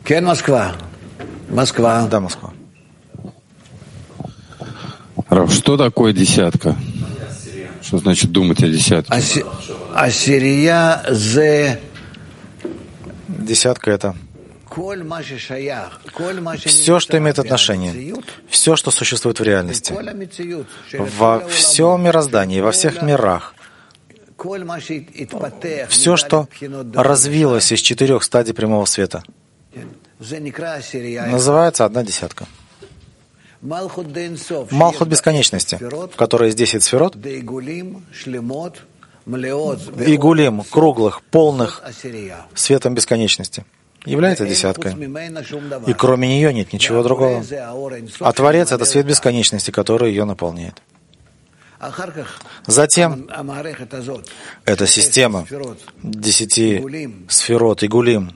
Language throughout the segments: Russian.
Москва. Да, Москва. Рав, что такое десятка? Что значит думать о десятке? Десятка — это все, что имеет отношение, все, что существует в реальности, во всем мироздании, во всех мирах, все, что развилось из 4 стадий прямого света, называется одна десятка. Малхут бесконечности, в которой есть 10 сферот, игулим, круглых, полных светом бесконечности, является десяткой. И кроме нее нет ничего другого. А Творец — это свет бесконечности, который ее наполняет. Затем эта система 10 сферот, игулим,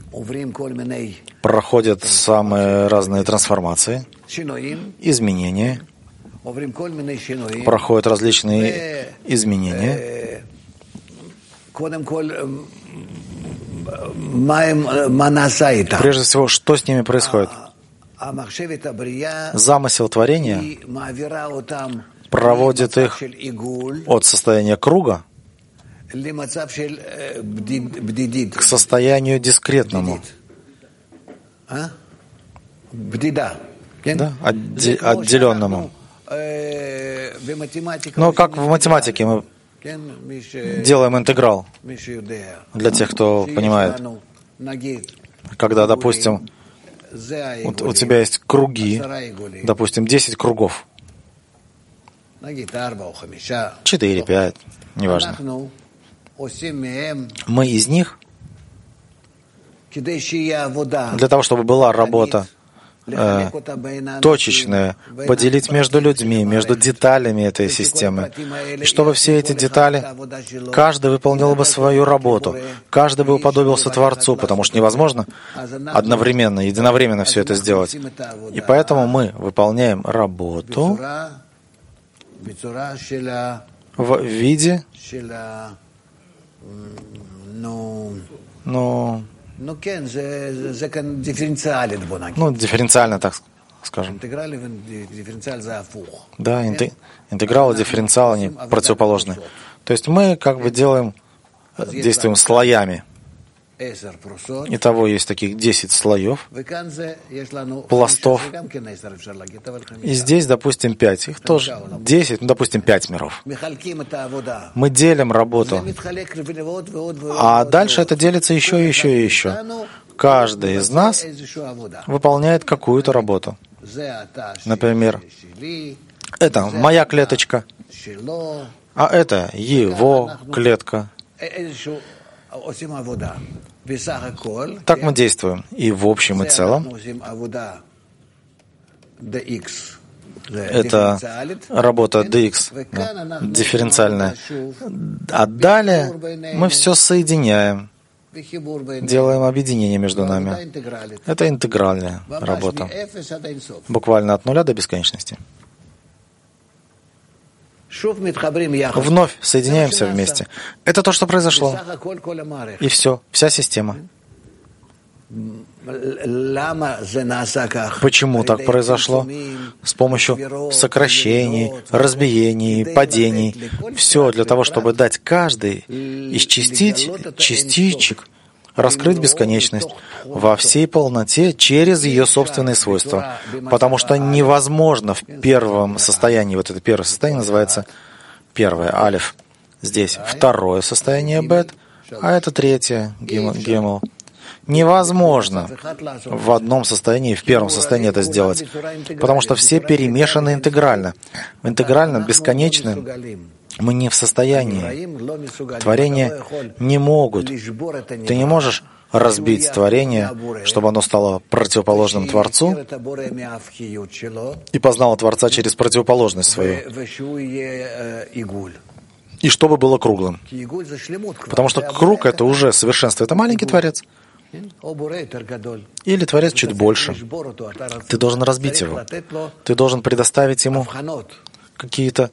проходят самые разные трансформации, изменения, проходят различные изменения. Прежде всего, что с ними происходит? Замысел творения проводит их от состояния круга к состоянию дискретному, да, отделенному. Но как в математике мы делаем интеграл, для тех, кто понимает, когда, допустим, у тебя есть круги, допустим, 10 кругов, 4, 5, неважно. Мы из них, для того, чтобы была работа точечная, поделить между людьми, между деталями этой системы, и чтобы все эти детали, каждый выполнил бы свою работу, каждый бы уподобился Творцу, потому что невозможно одновременно, единовременно все это сделать. И поэтому мы выполняем работу в виде, дифференциально, так скажем. Да, интеграл и дифференциал, они противоположны. То есть мы как бы действуем слоями. Итого есть таких 10 слоев, пластов. И здесь, допустим, 5. Их тоже 10, допустим, 5 миров. Мы делим работу. А дальше это делится еще, еще и еще. Каждый из нас выполняет какую-то работу. Например, это моя клеточка, а это его клетка. Так мы действуем. И в общем и целом это работа DX, дифференциальная. А далее мы все соединяем, делаем объединение между нами. Это интегральная работа. Буквально от нуля до бесконечности. Вновь соединяемся вместе. Это то, что произошло. И все, вся система. Почему так произошло? С помощью сокращений, разбиений, падений. Все для того, чтобы дать каждой из частичек раскрыть бесконечность во всей полноте через ее собственные свойства. Потому что невозможно в первом состоянии, вот это первое состояние называется первое, алиф. Здесь второе состояние, бет, а это третье, гемел. Невозможно в одном состоянии, в первом состоянии это сделать, потому что все перемешаны интегрально. Интегрально, бесконечно мы не в состоянии. Творения не могут. Ты не можешь разбить творение, чтобы оно стало противоположным Творцу и познало Творца через противоположность свою, и чтобы было круглым. Потому что круг — это уже совершенство, это маленький Творец. Или Творец чуть больше. Ты должен разбить его. Ты должен предоставить ему какие-то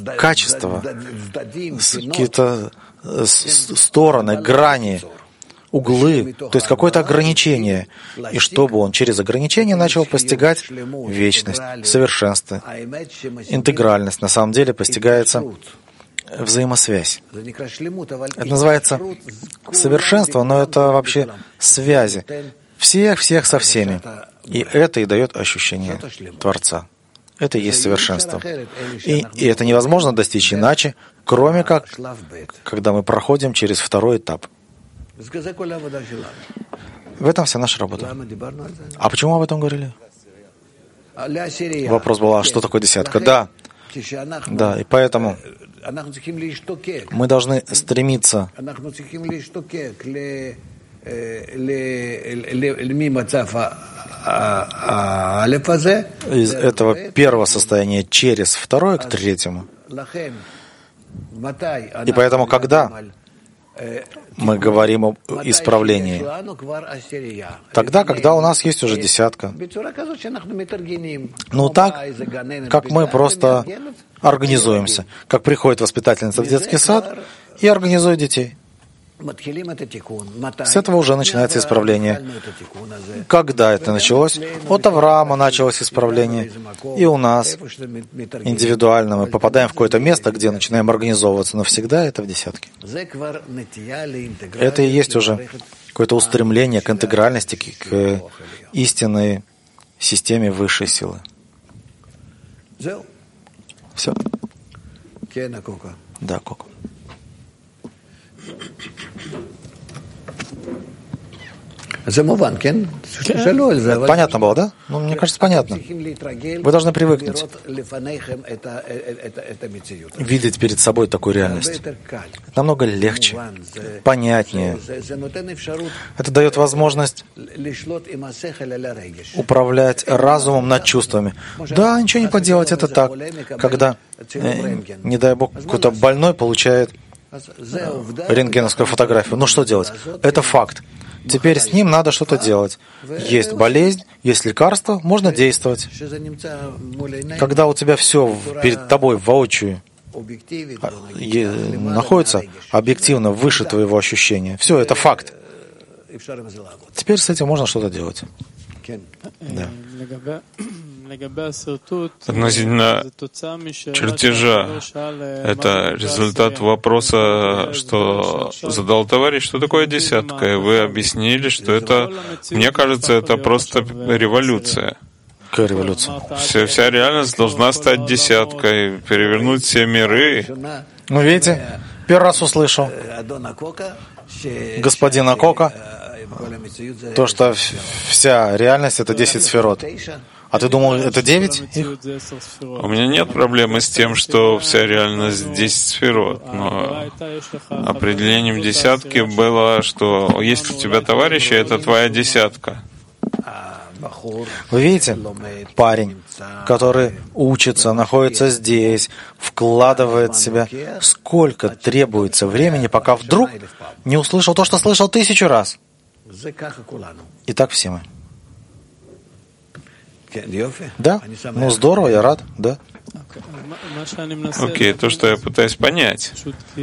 качества, какие-то стороны, грани, углы, то есть какое-то ограничение, и чтобы он через ограничение начал постигать вечность, совершенство, интегральность. На самом деле постигается взаимосвязь. Это называется совершенство, но это вообще связи всех со всеми. И это и дает ощущение Творца. Это и есть совершенство. И это невозможно достичь иначе, кроме как, когда мы проходим через второй этап. В этом вся наша работа. А почему об этом говорили? Вопрос был, а что такое десятка? Да, и поэтому мы должны стремиться из этого первого состояния через второе к третьему. И поэтому, когда мы говорим об исправлении, тогда, когда у нас есть уже десятка, так, как мы просто организуемся, как приходит воспитательница в детский сад и организует детей. С этого уже начинается исправление. Когда это началось? От Авраама началось исправление. И у нас индивидуально мы попадаем в какое-то место, где начинаем организовываться, но всегда это в десятке. Это и есть уже какое-то устремление к интегральности, к истинной системе высшей силы. Все? Да, Коко. Понятно было, да? Мне кажется, понятно. Вы должны привыкнуть видеть перед собой такую реальность. Намного легче, понятнее. Это дает возможность управлять разумом над чувствами. Да, ничего не поделать, это так. Когда, не дай Бог, какой-то больной получает рентгеновскую фотографию. Что делать? Это факт. Теперь с ним надо что-то делать. Есть болезнь, есть лекарство, можно действовать. Когда у тебя все перед тобой воочию находится объективно выше твоего ощущения, все, это факт. Теперь с этим можно что-то делать. Да. Относительно чертежа, это результат вопроса, что задал товарищ, что такое десятка, и вы объяснили, что это, мне кажется, это просто революция. Какая революция? Вся реальность должна стать десяткой, перевернуть все миры. Видите, первый раз услышал господина Кока, то, что вся реальность — это 10 сферот. А ты думал, это 9 их? У меня нет проблемы с тем, что вся реальность 10 сферот, но определением десятки было, что если у тебя товарищи, это твоя десятка. Вы видите, парень, который учится, находится здесь, вкладывает в себя, сколько требуется времени, пока вдруг не услышал то, что слышал 1000 раз. И так все мы. Да? Здорово, я рад, да. Окей, то, что я пытаюсь понять.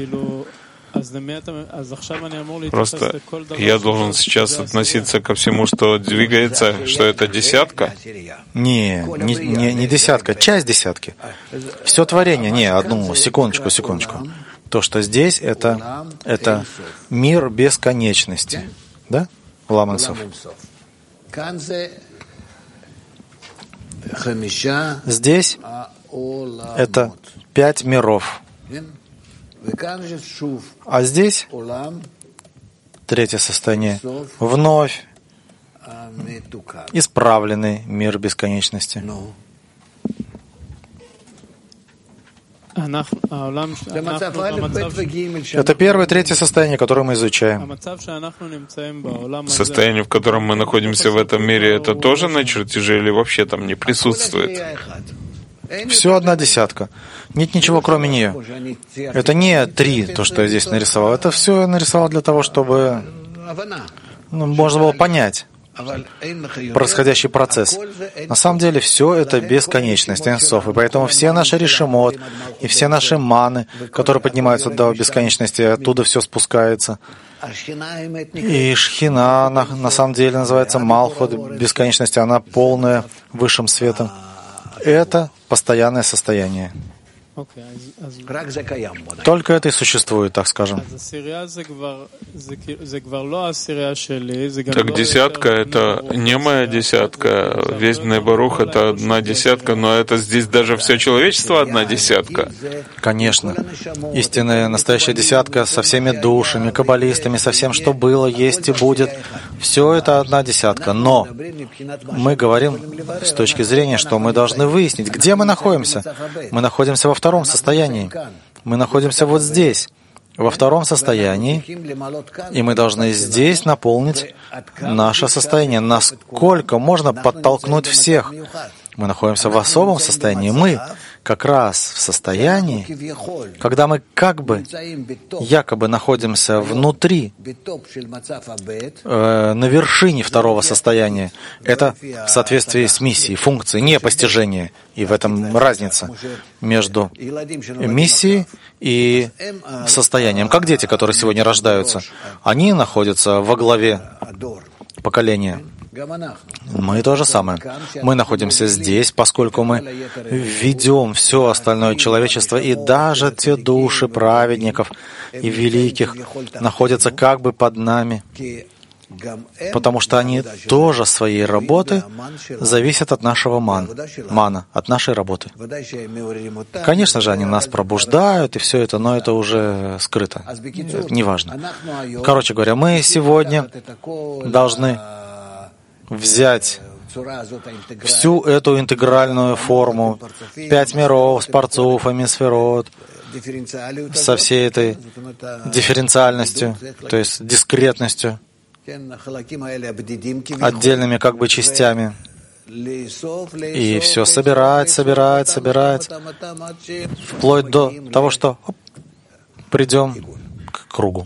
Просто я должен сейчас относиться ко всему, что двигается, что это десятка? Не десятка, часть десятки. Все творение, одну секундочку. То, что здесь, это мир бесконечности. Да? Ламенсов. Здесь это 5 миров. А здесь третье состояние. Вновь исправленный мир бесконечности. Это первое, третье состояние, которое мы изучаем. Состояние, в котором мы находимся в этом мире, это тоже на чертеже или вообще там не присутствует? Все одна десятка. Нет ничего, кроме нее. Это не 3, то, что я здесь нарисовал. Это все я нарисовал для того, чтобы можно было понять. происходящий процесс. На самом деле все это бесконечность, Энсоф, и поэтому все наши решимот и все наши маны, которые поднимаются до бесконечности, оттуда все спускается. И Шхина, на самом деле, называется Малхут бесконечности, она полная высшим светом. Это постоянное состояние. Только это и существует, так скажем. Так десятка — это не моя десятка. Весь Бней Барух — это одна десятка, но это здесь даже все человечество одна десятка. Конечно. Истинная настоящая десятка со всеми душами, каббалистами, со всем, что было, есть и будет. Все это одна десятка. Но мы говорим с точки зрения, что мы должны выяснить, где мы находимся. Мы находимся во втором состоянии. Мы находимся вот здесь, во втором состоянии, и мы должны здесь наполнить наше состояние. Насколько можно подтолкнуть всех? Мы находимся в особом состоянии. Мы как раз в состоянии, когда мы якобы находимся внутри, на вершине второго состояния. Это в соответствии с миссией, функцией, не постижение. И в этом разница между миссией и состоянием. Как дети, которые сегодня рождаются, они находятся во главе поколения. Мы то же самое. Мы находимся здесь, поскольку мы ведем все остальное человечество, и даже те души праведников и великих находятся как бы под нами, потому что они тоже своей работы зависят от нашего мана, от нашей работы. Конечно же, они нас пробуждают, и все это, но это уже скрыто. Неважно. Короче говоря, мы сегодня должны взять всю эту интегральную форму, 5 миров с парцуфами, сферот, со всей этой дифференциальностью, то есть дискретностью, отдельными как бы частями, и все собирать, вплоть до того, что придем к кругу.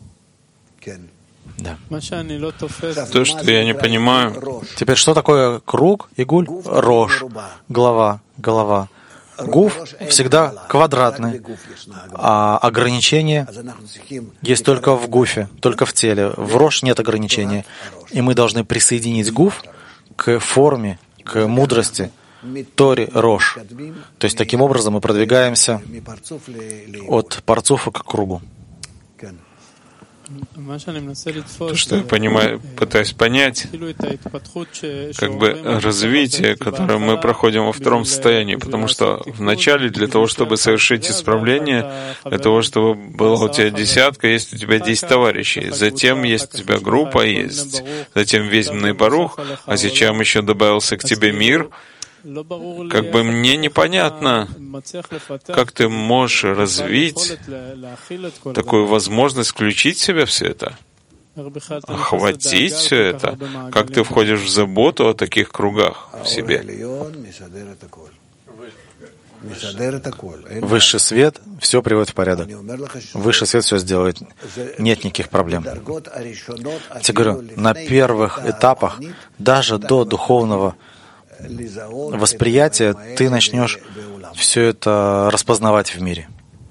Да. То, что я не понимаю. Теперь, что такое круг, игуль? Рош, голова. Гуф всегда квадратный, а ограничения есть только в гуфе, только в теле. В рош нет ограничения. И мы должны присоединить гуф к форме, к мудрости, Торе рош. То есть, таким образом мы продвигаемся от парцуфа к кругу. То, что я пытаюсь понять, как бы развитие, которое мы проходим во втором состоянии, потому что вначале для того, чтобы совершить исправление, для того, чтобы была у тебя десятка, есть у тебя 10 товарищей, затем есть у тебя группа, есть затем весь Бней Барух, а сейчас еще добавился к тебе мир. Как бы мне непонятно, как ты можешь развить такую возможность включить в себя все это, охватить все это, как ты входишь в заботу о таких кругах в себе. Высший свет все приводит в порядок. Высший свет все сделает. Нет никаких проблем. Я говорю, на первых этапах, даже до духовного восприятия, ты начнешь все это распознавать в мире.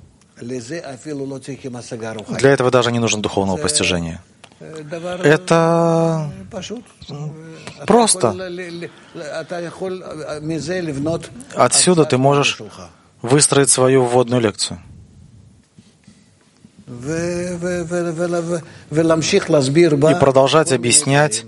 Для этого даже не нужно духовного постижения. Это просто. Отсюда ты можешь выстроить свою вводную лекцию. И продолжать объяснять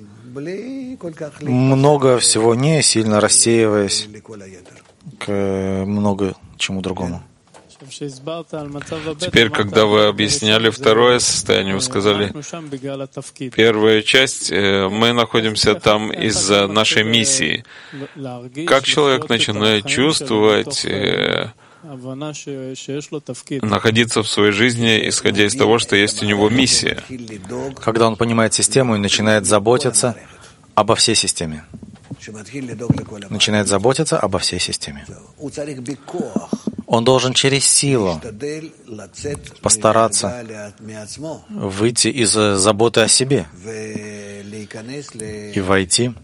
много всего, не сильно рассеиваясь к много чему другому. Теперь, когда вы объясняли второе состояние, вы сказали, первая часть, мы находимся там из-за нашей миссии. Как человек начинает чувствовать, находиться в своей жизни, исходя из того, что есть у него миссия? Когда он понимает систему и начинает заботиться обо всей системе. Начинает заботиться обо всей системе. Он должен через силу постараться выйти из заботы о себе и войти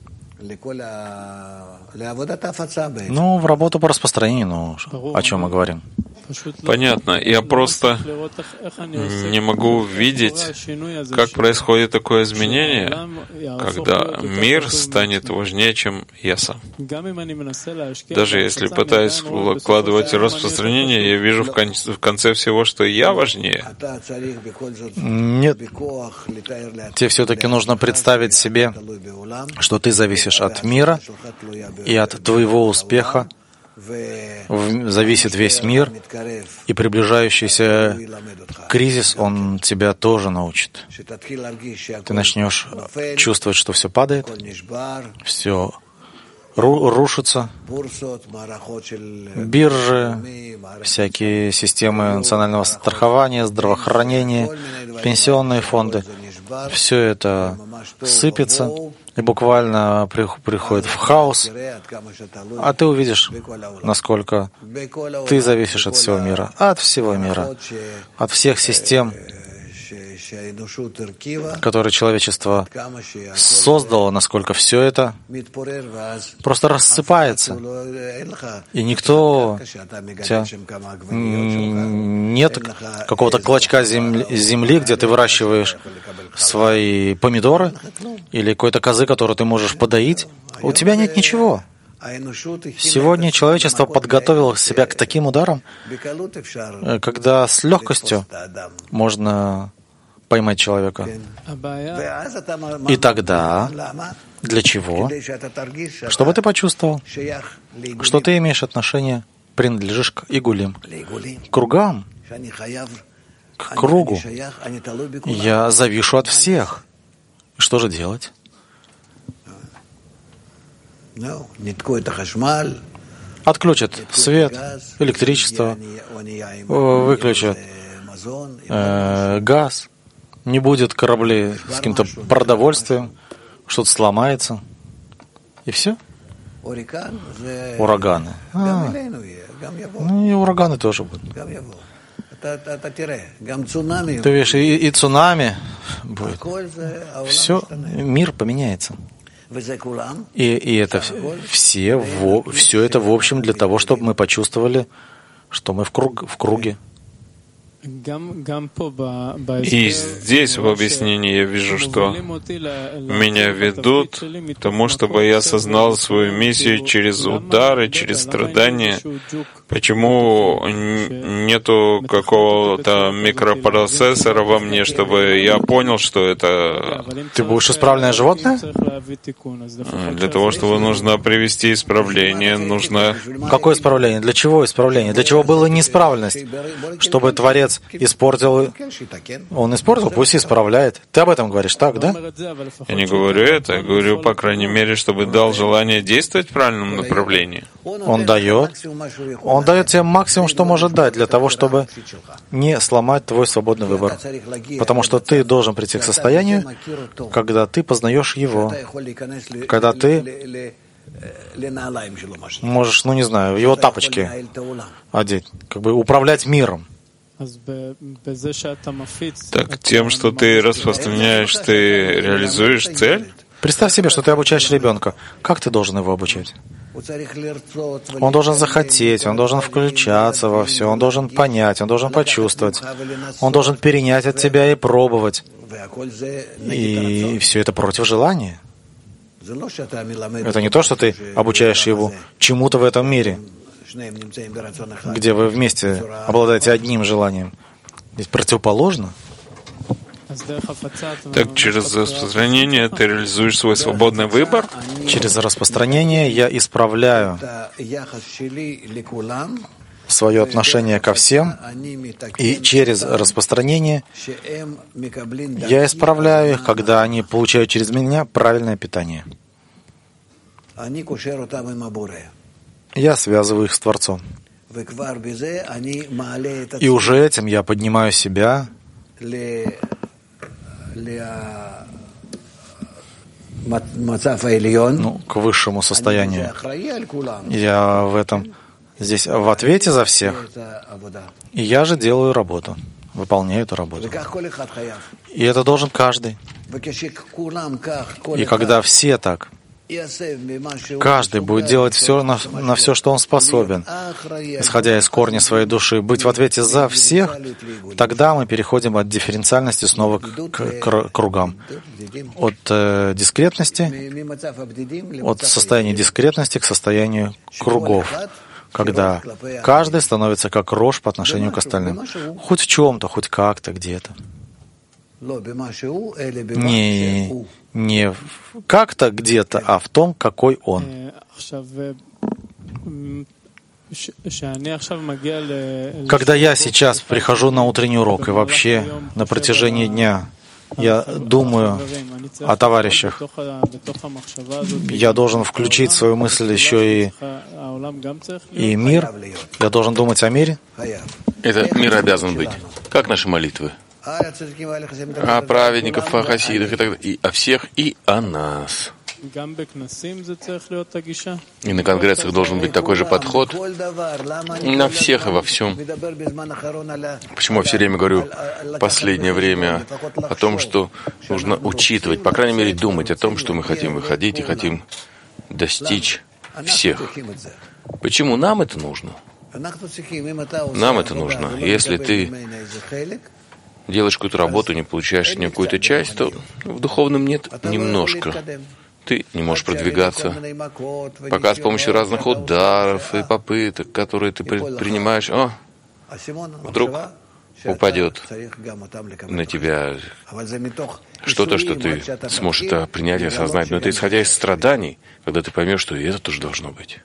в работу по распространению, о чем мы говорим. Понятно. Я просто не могу видеть, как происходит такое изменение, когда мир станет важнее, чем я сам. Даже если пытаюсь вкладывать распространение, я вижу в конце всего, что я важнее. Нет. Тебе все-таки нужно представить себе, что ты зависишь от мира, и от твоего успеха зависит весь мир, и приближающийся кризис, он тебя тоже научит. Ты начнешь чувствовать, что все падает, все рушится. Биржи, всякие системы национального страхования, здравоохранения, пенсионные фонды. Все это сыпется и буквально приходит в хаос, а ты увидишь, насколько ты зависишь от всего мира, от всех систем, которые человечество создало, насколько все это просто рассыпается. И никто... Нет какого-то клочка земли, где ты выращиваешь свои помидоры, или какой-то козы, которую ты можешь подоить. У тебя нет ничего. Сегодня человечество подготовило себя к таким ударам, когда с легкостью можно поймать человека. И тогда для чего? Чтобы ты почувствовал, что ты имеешь отношение, принадлежишь к игулим, к кругам, к кругу. Я завишу от всех. Что же делать? Отключат свет, электричество, выключат газ, не будет кораблей с каким-то продовольствием, что-то сломается, и все. Ураганы. И ураганы тоже будут. Ты видишь, и цунами будет. Все, мир поменяется. И это все это в общем для того, чтобы мы почувствовали, что мы в круге. И здесь в объяснении я вижу, что меня ведут к тому, чтобы я осознал свою миссию через удары, через страдания. Почему нету какого-то микропроцессора во мне, чтобы я понял, что это... Ты будешь исправленное животное? Для того, чтобы нужно привести исправление, нужно... Какое исправление? Для чего исправление? Для чего была неисправленность? Чтобы Творец испортил... Он испортил, пусть исправляет. Ты об этом говоришь, так, да? Я не говорю это, я говорю, по крайней мере, чтобы дал желание действовать в правильном направлении. Он дает тебе максимум, что может дать, для того, чтобы не сломать твой свободный выбор. Потому что ты должен прийти к состоянию, когда ты познаешь его, когда ты можешь, не знаю, его тапочки одеть, управлять миром. Так тем, что ты распространяешь, ты реализуешь цель? Представь себе, что ты обучаешь ребенка. Как ты должен его обучать? Он должен захотеть, он должен включаться во все, он должен понять, он должен почувствовать, он должен перенять от тебя и пробовать. И все это против желания. Это не то, что ты обучаешь его чему-то в этом мире, где вы вместе обладаете одним желанием. Здесь противоположно. Так через распространение ты реализуешь свой свободный выбор? Через распространение я исправляю свое отношение ко всем, и через распространение я исправляю их, когда они получают через меня правильное питание. Я связываю их с Творцом. И уже этим я поднимаю себя к высшему состоянию. Я в этом здесь в ответе за всех. И я же делаю работу, выполняю эту работу. И это должен каждый. И когда все так, каждый будет делать все на все, что он способен, исходя из корня своей души, быть в ответе за всех, тогда мы переходим от дифференциальности снова к кругам. От дискретности, от состояния дискретности к состоянию кругов, когда каждый становится как рожь по отношению к остальным. Хоть в чем-то, хоть как-то, где-то. Не как-то где-то, а в том, какой он. Когда я сейчас прихожу на утренний урок и вообще на протяжении дня я думаю о товарищах, я должен включить в свою мысль еще и мир, я должен думать о мире. Этот мир обязан быть. Как наши молитвы? О праведников, о хасидах и так далее, и о всех, и о нас. И на конгрессах должен быть такой же подход на всех и во всем. Почему я все время говорю в последнее время о том, что нужно учитывать, по крайней мере, думать о том, что мы хотим выходить и хотим достичь всех. Почему нам это нужно? Нам это нужно. Если ты делаешь какую-то работу, не получаешь не какую-то часть, то в духовном нет немножко. Ты не можешь продвигаться, пока с помощью разных ударов и попыток, которые ты принимаешь, вдруг упадет на тебя что-то, что ты сможешь это принять и осознать. Но это исходя из страданий, когда ты поймешь, что и это тоже должно быть.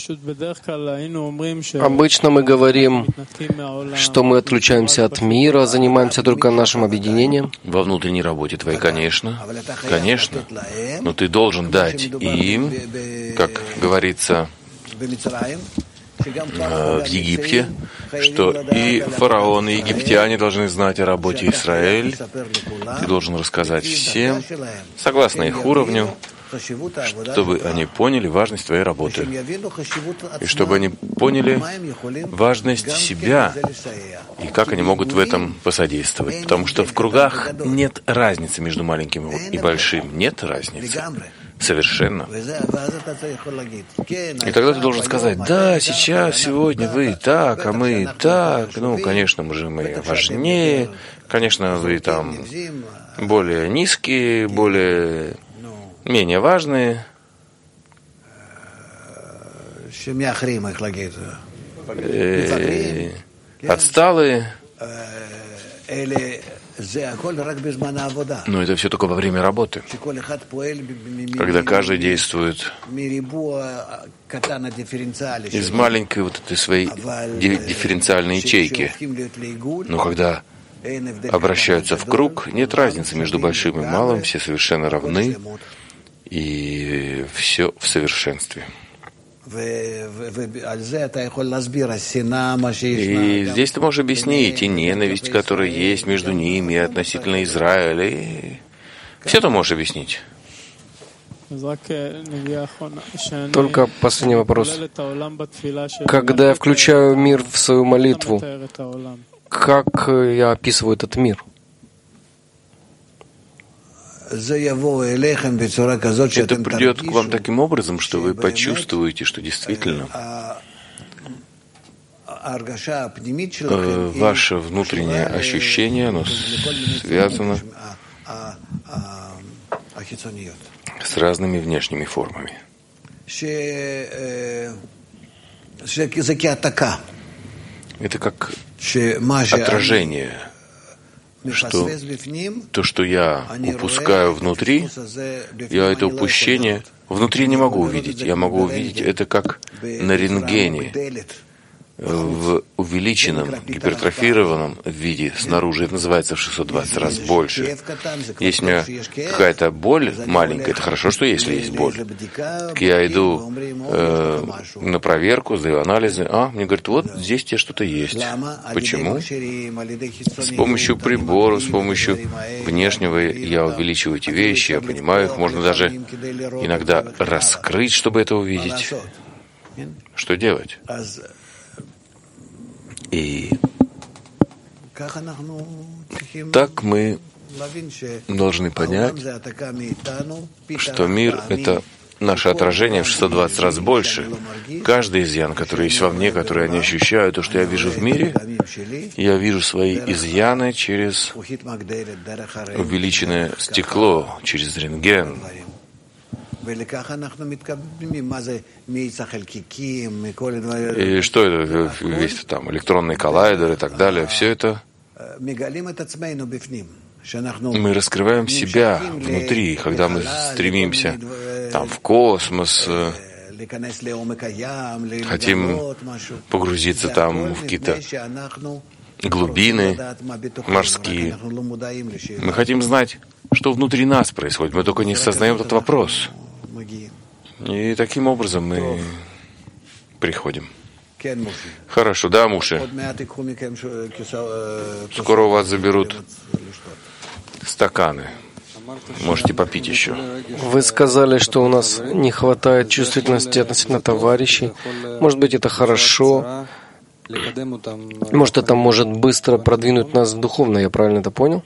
Обычно мы говорим, что мы отключаемся от мира, занимаемся только нашим объединением. Во внутренней работе твоей, конечно, но ты должен дать им, как говорится в Египте, что и фараон, и египтяне должны знать о работе Израиля. Ты должен рассказать всем, согласно их уровню, чтобы они поняли важность твоей работы. И чтобы они поняли важность себя и как они могут в этом посодействовать. Потому что в кругах нет разницы между маленьким и большим. Нет разницы. Совершенно. И тогда ты должен сказать: да, сейчас, сегодня вы так, а мы так. Ну, конечно, мы важнее. Конечно, вы там более низкие, менее важные, отсталые. Но это все только во время работы, когда каждый действует из маленькой вот этой своей дифференциальной ячейки. Но когда обращаются в круг, нет разницы между большим и малым, все совершенно равны, и все в совершенстве. И здесь ты можешь объяснить и ненависть, которая есть между ними относительно Израиля. И все ты можешь объяснить. Только последний вопрос. Когда я включаю мир в свою молитву, как я описываю этот мир? Это придет к вам таким образом, что вы почувствуете, что действительно ваше внутреннее ощущение, оно связано с разными внешними формами. Это как отражение, что то, что я упускаю внутри, я это упущение внутри не могу увидеть. Я могу увидеть это как на рентгене, в увеличенном, гипертрофированном виде снаружи. Это называется в 620 раз больше. Если у меня какая-то боль маленькая, это хорошо, что если есть боль. Так я иду на проверку, сдаю анализы. Мне говорят: вот здесь тебе что-то есть. Почему? С помощью приборов, с помощью внешнего я увеличиваю эти вещи, я понимаю их. Можно даже иногда раскрыть, чтобы это увидеть. Что делать? И так мы должны понять, что мир — это наше отражение в 620 раз больше. Каждый изъян, который есть во мне, который я не ощущаю, то, что я вижу в мире, я вижу свои изъяны через увеличенное стекло, через рентген. И что это, весь там электронный коллайдер и так далее, все это мы раскрываем себя внутри, когда мы стремимся там в космос, хотим погрузиться там в какие-то глубины морские. Мы хотим знать, что внутри нас происходит. Мы только не осознаем этот вопрос. И таким образом мы приходим. Хорошо, да, Муше? Скоро у вас заберут стаканы. Можете попить еще. Вы сказали, что у нас не хватает чувствительности относительно товарищей. Может быть, это хорошо. Может, это может быстро продвинуть нас духовно. Я правильно это понял?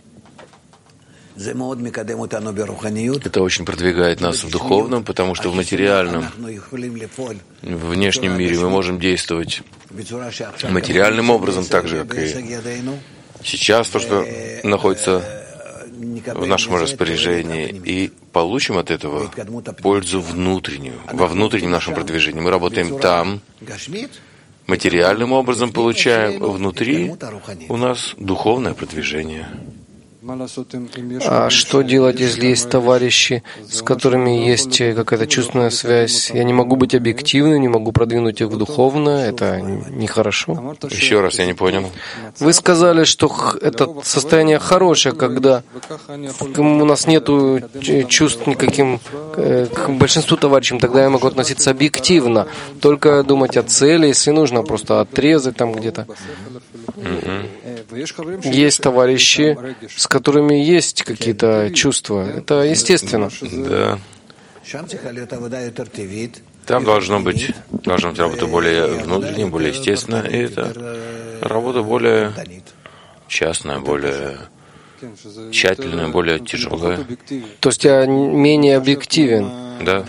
Это очень продвигает нас в духовном, потому что в материальном, в внешнем мире мы можем действовать материальным образом, так же, как и сейчас, то, что находится в нашем распоряжении, и получим от этого пользу внутреннюю, во внутреннем нашем продвижении. Мы работаем там, материальным образом получаем, внутри у нас духовное продвижение. А что делать, если есть товарищи, с которыми есть какая-то чувственная связь? Я не могу быть объективным, не могу продвинуть их в духовное. Это нехорошо. Еще раз, я не понял. Вы сказали, что это состояние хорошее, когда у нас нет чувств никаким к большинству товарищам. Тогда я могу относиться объективно, только думать о цели, если нужно, просто отрезать там где-то. Есть товарищи, с которыми есть какие-то чувства. Это естественно. Да. Там должна быть работа более внутренняя, более естественная, и это работа более частная, более тщательная, более тяжелая. То есть я менее объективен. Да.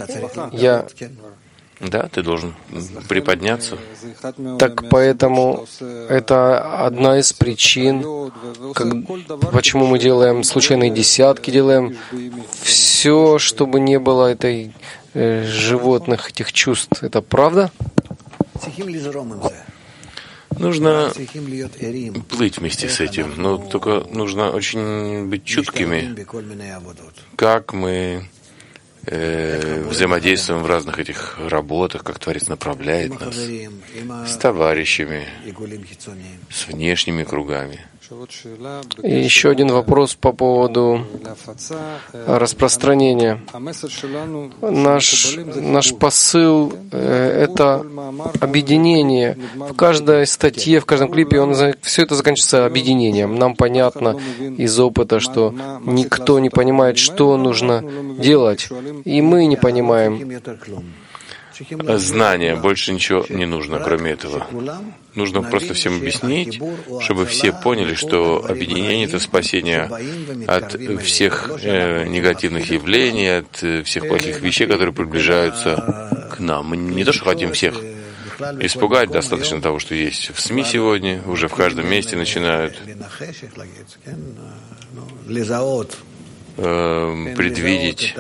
Да, ты должен приподняться. Так поэтому это одна из причин, почему мы делаем случайные десятки, делаем все, чтобы не было этой животных, этих чувств. Это правда? Нужно плыть вместе с этим, но только нужно очень быть чуткими, как мы взаимодействуем в разных этих работах, как Творец направляет нас, с товарищами, с внешними кругами. И еще один вопрос по поводу распространения. Наш посыл — это объединение. В каждой статье, в каждом клипе все это заканчивается объединением. Нам понятно из опыта, что никто не понимает, что нужно делать, и мы не понимаем. Знания, больше ничего не нужно, кроме этого. Нужно просто всем объяснить, чтобы все поняли, что объединение — это спасение от всех негативных явлений, от всех плохих вещей, которые приближаются к нам. Мы не то, что хотим всех испугать, достаточно того, что есть в СМИ сегодня, уже в каждом месте начинают предвидеть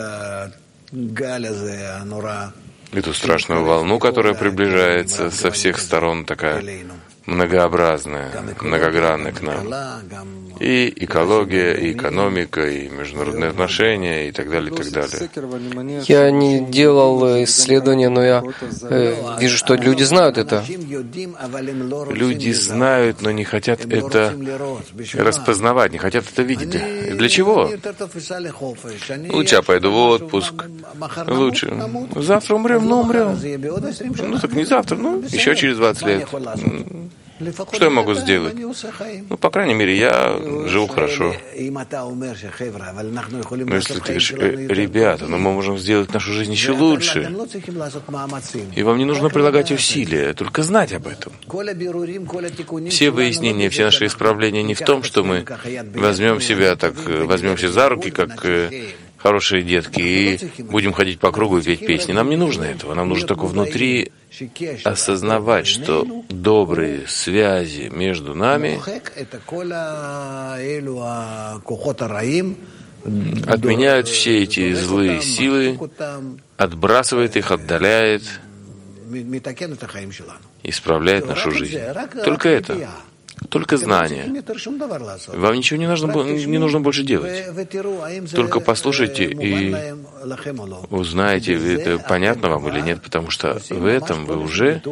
эту страшную волну, которая приближается со всех сторон, такая многообразная, многогранная к нам. И экология, и экономика, и международные отношения, и так далее, и так далее. Я не делал исследования, но я вижу, что люди знают это. Люди знают, но не хотят это распознавать, не хотят это видеть. Для чего? Лучше я пойду в отпуск. Лучше. Завтра умрем, но умрем. Ну так не завтра, ну еще через 20 лет. Что я могу сделать? Ну, по крайней мере, я живу хорошо. Но если ты говоришь, ребята, но мы можем сделать нашу жизнь еще лучше, и вам не нужно прилагать усилия, только знать об этом. Все выяснения, все наши исправления не в том, что мы возьмем себя за руки, как хорошие детки, и будем ходить по кругу и петь песни. Нам не нужно этого. Нам нужно только внутри осознавать, что добрые связи между нами отменяют все эти злые силы, отбрасывает их, отдаляет, исправляет нашу жизнь. Только это. Только знание. Вам ничего не нужно больше делать. Только послушайте и узнаете, это понятно вам или нет, потому что в этом вы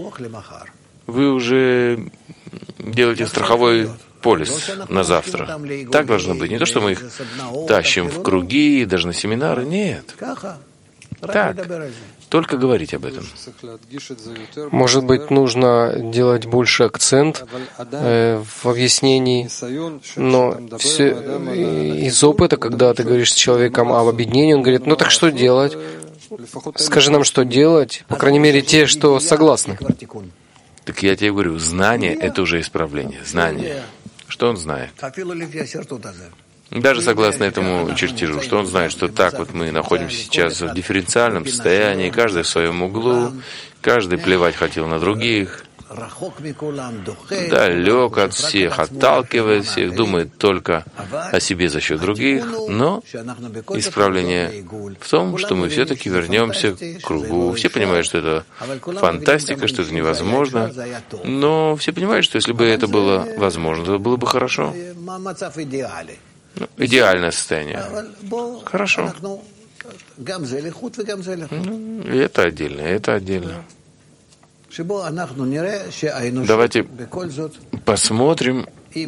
уже делаете страховой полис на завтра. Так должно быть. Не то, что мы их тащим в круги, даже на семинары. Нет. Так. Только говорить об этом. Может быть, нужно делать больше акцент в объяснении, но все из опыта, когда ты говоришь с человеком об объединении, он говорит, ну так что делать? Скажи нам, что делать, по крайней мере, те, что согласны. Так я тебе говорю, знание — это уже исправление. Знание. Что он знает? Даже согласно этому чертежу, что он знает, что так вот мы находимся сейчас в дифференциальном состоянии, каждый в своем углу, каждый плевать хотел на других, далек от всех, отталкивает всех, думает только о себе за счет других, но исправление в том, что мы все-таки вернемся к кругу. Все понимают, что это фантастика, что это невозможно, но все понимают, что если бы это было возможно, то было бы хорошо. Идеальное состояние. Хорошо. И это отдельно, это отдельно. Давайте посмотрим,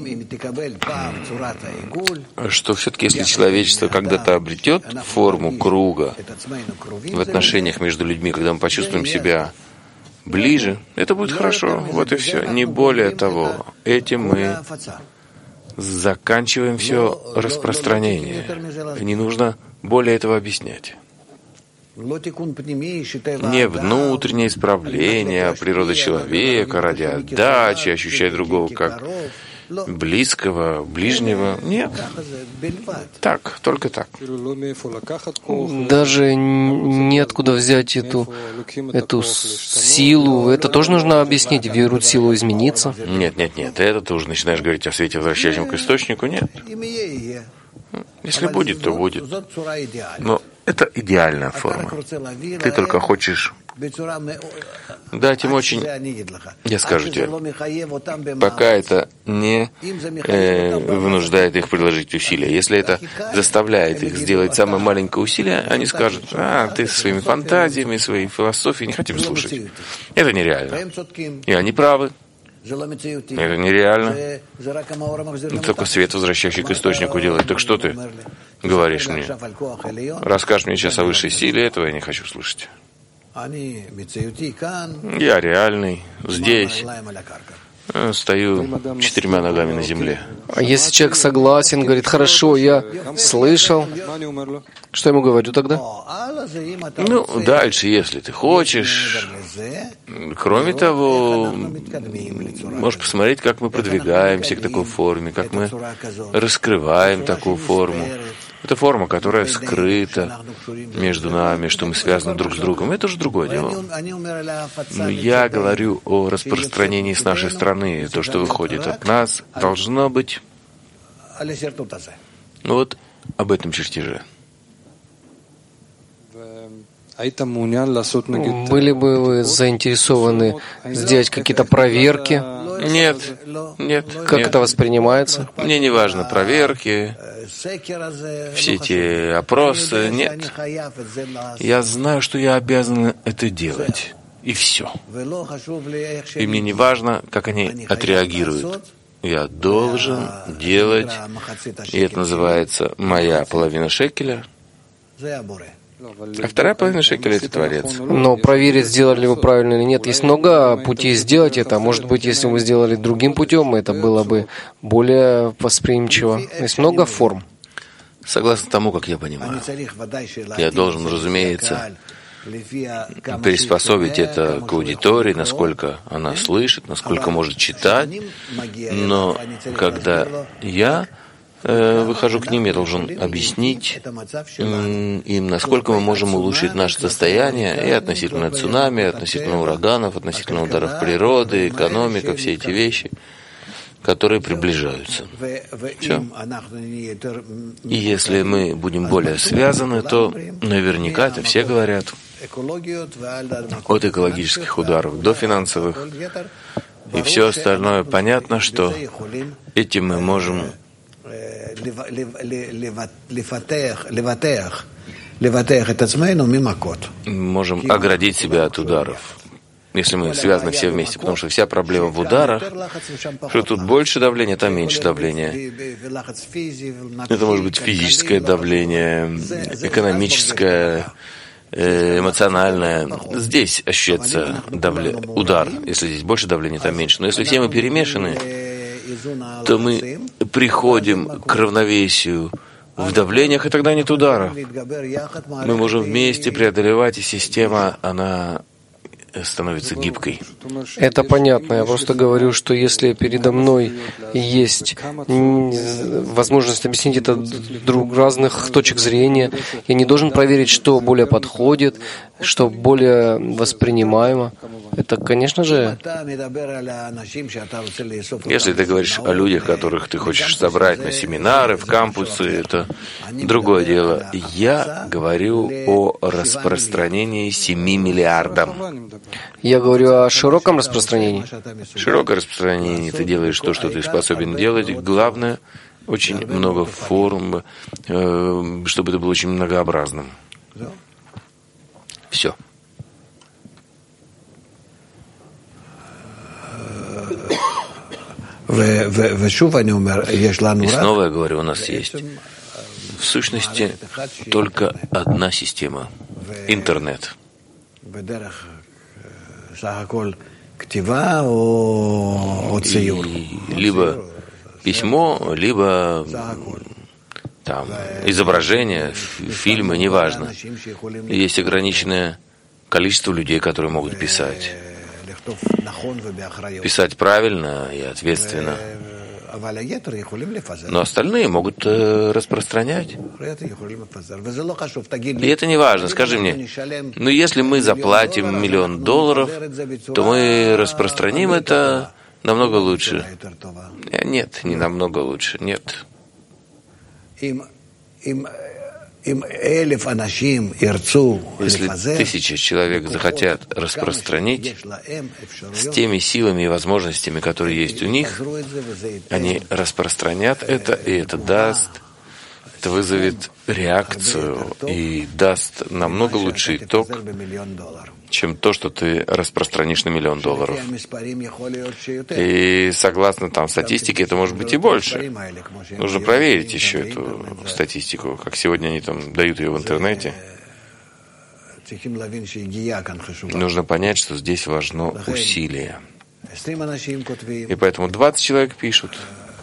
что все-таки, если человечество когда-то обретет форму круга в отношениях между людьми, когда мы почувствуем себя ближе, это будет хорошо. Вот и все. Не более того. Этим мы заканчиваем все распространение. Не нужно более этого объяснять. Не внутреннее исправление природы человека ради отдачи, ощущая другого как близкого, ближнего. Нет. Так, только так. Даже неоткуда взять эту силу. Это тоже нужно объяснить. Берут силу измениться. Нет. Это ты уже начинаешь говорить о свете, возвращающем к источнику. Нет. Если будет, то будет. Но это идеальная форма. Ты только хочешь дать им очень, я скажу тебе, пока это не вынуждает их приложить усилия. Если это заставляет их сделать самое маленькое усилие, они скажут, ты со своими фантазиями, своей философией не хотим слушать. Это нереально. И они правы. Это нереально. Только свет, возвращающий к источнику, делает. Так что ты говоришь мне? Расскажешь мне сейчас о высшей силе, этого я не хочу слышать. Я реальный, здесь. Стою 4 ногами на земле. А если человек согласен, говорит, хорошо, я слышал, что я ему говорю тогда? Ну, дальше, если ты хочешь. Кроме того, можешь посмотреть, как мы продвигаемся к такой форме, как мы раскрываем такую форму. Это форма, которая скрыта между нами, что мы связаны друг с другом. Это уже другое дело. Но я говорю о распространении с нашей стороны. То, что выходит от нас, должно быть вот об этом чертеже. Были бы вы заинтересованы сделать какие-то проверки? Нет. Как это воспринимается? Мне не важно проверки, все эти опросы. Нет. Я знаю, что я обязан это делать. И все. И мне не важно, как они отреагируют. Я должен делать, и это называется моя половина шекеля. А вторая половина шекеля — это Творец. Но проверить, сделали ли вы правильно или нет. Есть много путей сделать это. Может быть, если вы сделали другим путем, это было бы более восприимчиво. Есть много форм. Согласно тому, как я понимаю, я должен, разумеется, приспособить это к аудитории, насколько она слышит, насколько может читать. Но когда я выхожу к ним, я должен объяснить им, насколько мы можем улучшить наше состояние и относительно цунами, относительно ураганов, относительно ударов природы, экономика, все эти вещи, которые приближаются. Все. И если мы будем более связаны, то наверняка это все говорят, от экологических ударов до финансовых. И все остальное понятно, что этим мы можем оградить себя от ударов, если мы связаны все вместе, потому что вся проблема в ударах, что тут больше давления, там меньше давления. Это может быть физическое давление, экономическое, эмоциональное. Здесь ощущается удар. Если здесь больше давления, там меньше. Но если все мы перемешаны, то мы приходим к равновесию в давлениях, и тогда нет удара. Мы можем вместе преодолевать, и система, она становится гибкой. Это понятно. Я просто говорю, что если передо мной есть возможность объяснить это друг разных точек зрения, я не должен проверить, что более подходит, что более воспринимаемо. Это, конечно же... Если ты говоришь о людях, которых ты хочешь собрать на семинары, в кампусы, это другое дело. Я говорю о распространении 7 миллиардам. Я говорю о широком распространении. Широкое распространение. Ты делаешь то, что ты способен делать. Главное, очень много форм, чтобы это было очень многообразным. Все. И снова я говорю, у нас есть в сущности только одна система — интернет. И либо письмо, либо там изображение, фильмы, неважно. Есть ограниченное количество людей, которые могут писать. Писать правильно и ответственно. Но остальные могут распространять. И это не важно. Скажи мне, но если мы заплатим $1 миллион, то мы распространим это намного лучше. Нет, не намного лучше. Нет. Если 1000 человек захотят распространить с теми силами и возможностями, которые есть у них, они распространят это, и это вызовет реакцию и даст намного лучший итог, чем то, что ты распространишь на $1 миллион. И согласно там статистике, это может быть и больше. Нужно проверить еще эту статистику, как сегодня они там дают ее в интернете. Нужно понять, что здесь важно усилие. И поэтому 20 человек пишут,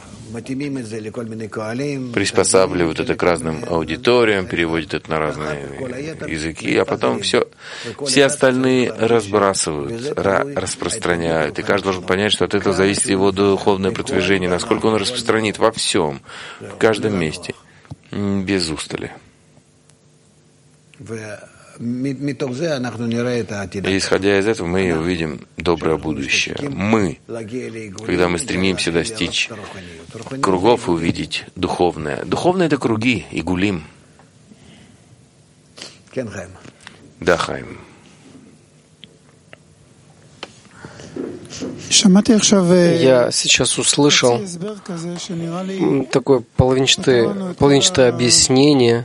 приспосабливают это к разным аудиториям, переводят это на разные языки, а потом все остальные разбрасывают, распространяют. И каждый должен понять, что от этого зависит его духовное продвижение, насколько он распространит во всем, в каждом месте, без устали. И исходя из этого, мы увидим доброе будущее. Мы, когда мы стремимся достичь кругов и увидеть духовное. Духовное — это круги, и гулим. Да, Хайм. Я сейчас услышал такое половинчатое объяснение.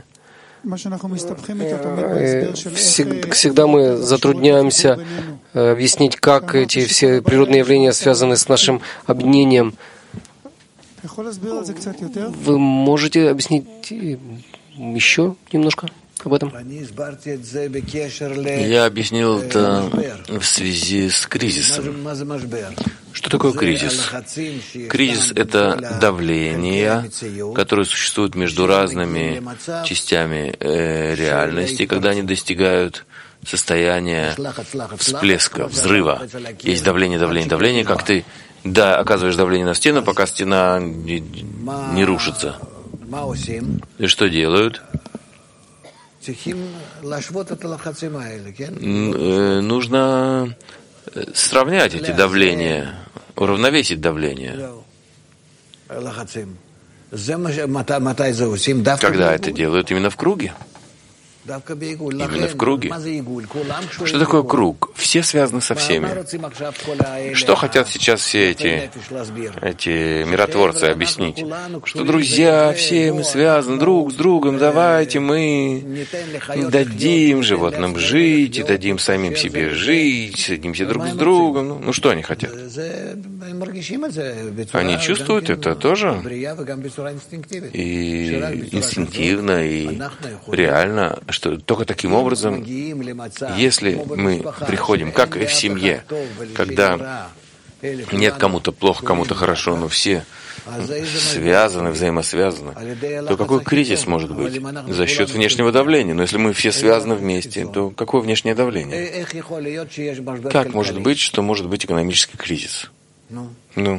Всегда мы затрудняемся объяснить, как эти все природные явления связаны с нашим объединением. Вы можете объяснить еще немножко? об этом? Я объяснил это в связи с кризисом. Что такое кризис? Кризис — это давление, которое существует между разными частями реальности, когда они достигают состояния всплеска, взрыва. Есть давление, как ты оказываешь давление на стену, пока стена не рушится. И что делают? Нужно сравнять эти давления, уравновесить давление. Когда это делают? Именно в круге. Именно в круге. Что такое круг? Все связаны со всеми. Что хотят сейчас все эти миротворцы объяснить? Что, друзья, все мы связаны друг с другом, давайте мы дадим животным жить, и дадим самим себе жить, соединимся друг с другом. Ну что они хотят? Они чувствуют это тоже? И инстинктивно, и реально, что только таким образом, если мы приходим, как и в семье, когда нет кому-то плохо, кому-то хорошо, но все связаны, взаимосвязаны, то какой кризис может быть? За счет внешнего давления. Но если мы все связаны вместе, то какое внешнее давление? Как может быть, что может быть экономический кризис? Ну?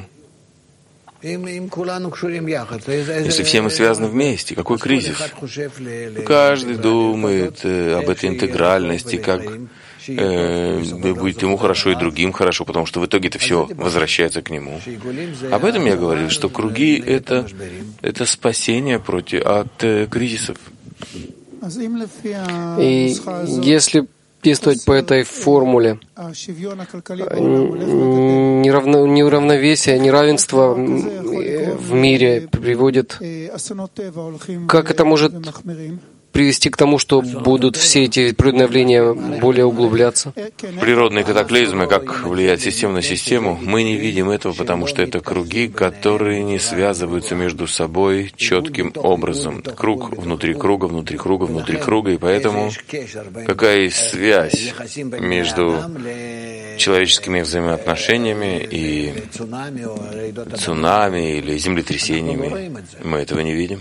Если все мы связаны вместе, какой кризис? Каждый думает об этой интегральности, как будет ему хорошо и другим хорошо, потому что в итоге это все возвращается к нему. Об этом я говорил, что круги — это спасение от кризисов. И если действовать по этой формуле, неравновесие, неравенство в мире приводит, как это может привести к тому, что будут все эти природные явления более углубляться? Природные катаклизмы, как влияют система на систему, мы не видим этого, потому что это круги, которые не связываются между собой четким образом. Круг внутри круга, внутри круга, внутри круга, и поэтому какая есть связь между человеческими взаимоотношениями и цунами или землетрясениями? Мы этого не видим.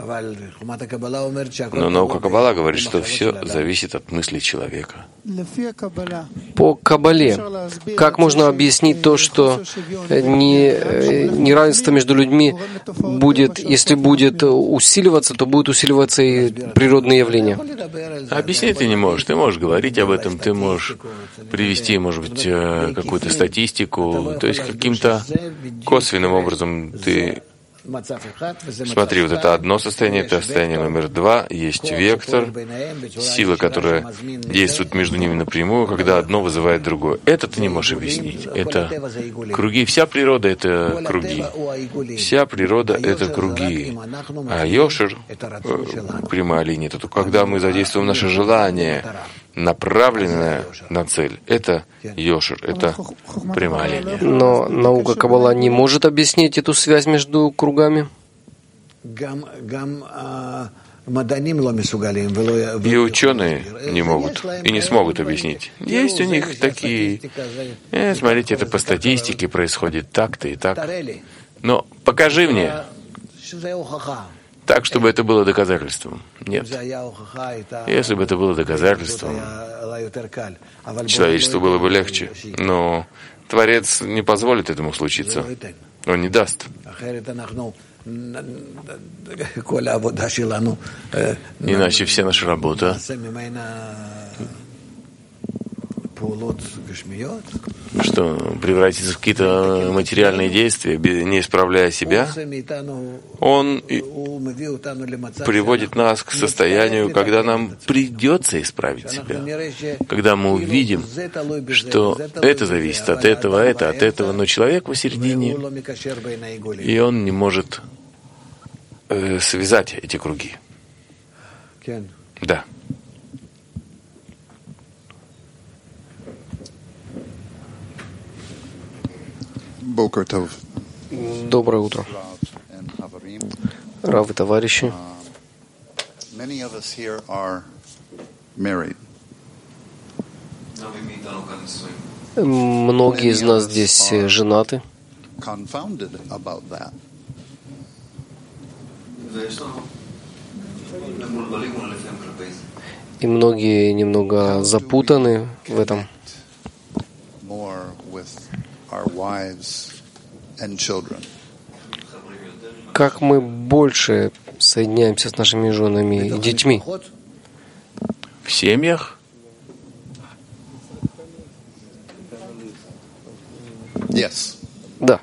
Но наука Каббала говорит, что все зависит от мыслей человека. По Каббале, как можно объяснить то, что неравенство между людьми будет, если будет усиливаться, то будут усиливаться и природные явления? Объяснить ты не можешь. Ты можешь говорить об этом, ты можешь привести, может быть, какую-то статистику, то есть каким-то косвенным образом ты... Смотри, вот это одно состояние, это состояние номер 2, есть вектор, сила, которая действует между ними напрямую, когда одно вызывает другое. Это ты не можешь объяснить. Это круги. Вся природа — это круги. Вся природа — это круги. А йошер, прямая линия, это когда мы задействуем наше желание, направленное на цель. Это йошер, это прямая линия. Но наука Каббала не может объяснить эту связь между кругами? И ученые не могут, и не смогут объяснить. Есть у них такие... смотрите, это по статистике происходит так-то и так. Но покажи мне, так, чтобы это было доказательством. Нет. Если бы это было доказательством, человечеству было бы легче. Но Творец не позволит этому случиться. Он не даст. Иначе вся наша работа что превратится в какие-то материальные действия, не исправляя себя, он приводит нас к состоянию, когда нам придется исправить себя, когда мы увидим, что это зависит от этого, это от этого, но человек посередине, и он не может связать эти круги. Да. Доброе утро, Рав и товарищи. Многие из нас здесь женаты. И многие немного запутаны в этом. Как мы больше соединяемся с нашими женами и детьми? В семьях? Yes. Да.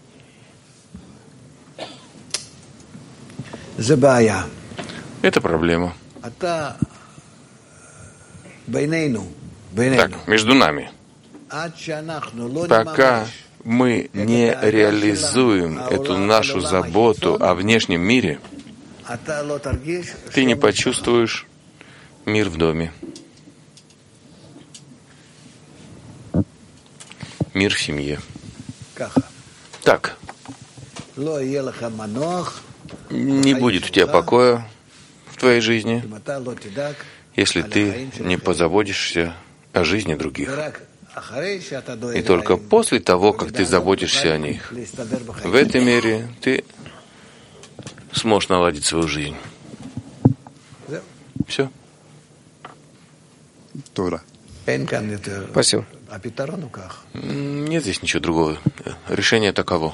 Это проблема. Так, между нами. Пока мы не реализуем эту нашу заботу о внешнем мире, ты не почувствуешь мир в доме, мир в семье. Так, не будет у тебя покоя в твоей жизни, если ты не позаботишься о жизни других. И только после того, как ты заботишься о них, в этой мере ты сможешь наладить свою жизнь. Все. Спасибо. Нет здесь ничего другого. Решение таково.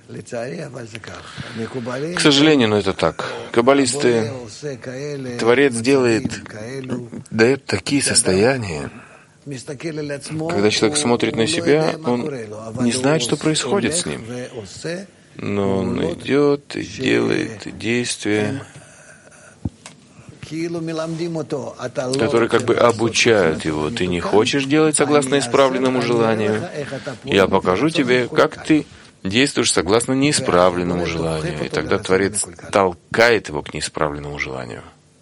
К сожалению, но это так. Каббалисты, Творец дает такие состояния, когда человек смотрит на себя, он не знает, что происходит с ним. Но он идет и делает действия, которые как бы обучают его. Ты не хочешь делать согласно исправленному желанию? Я покажу тебе, как ты действуешь согласно неисправленному желанию. И тогда Творец толкает его к неисправленному желанию.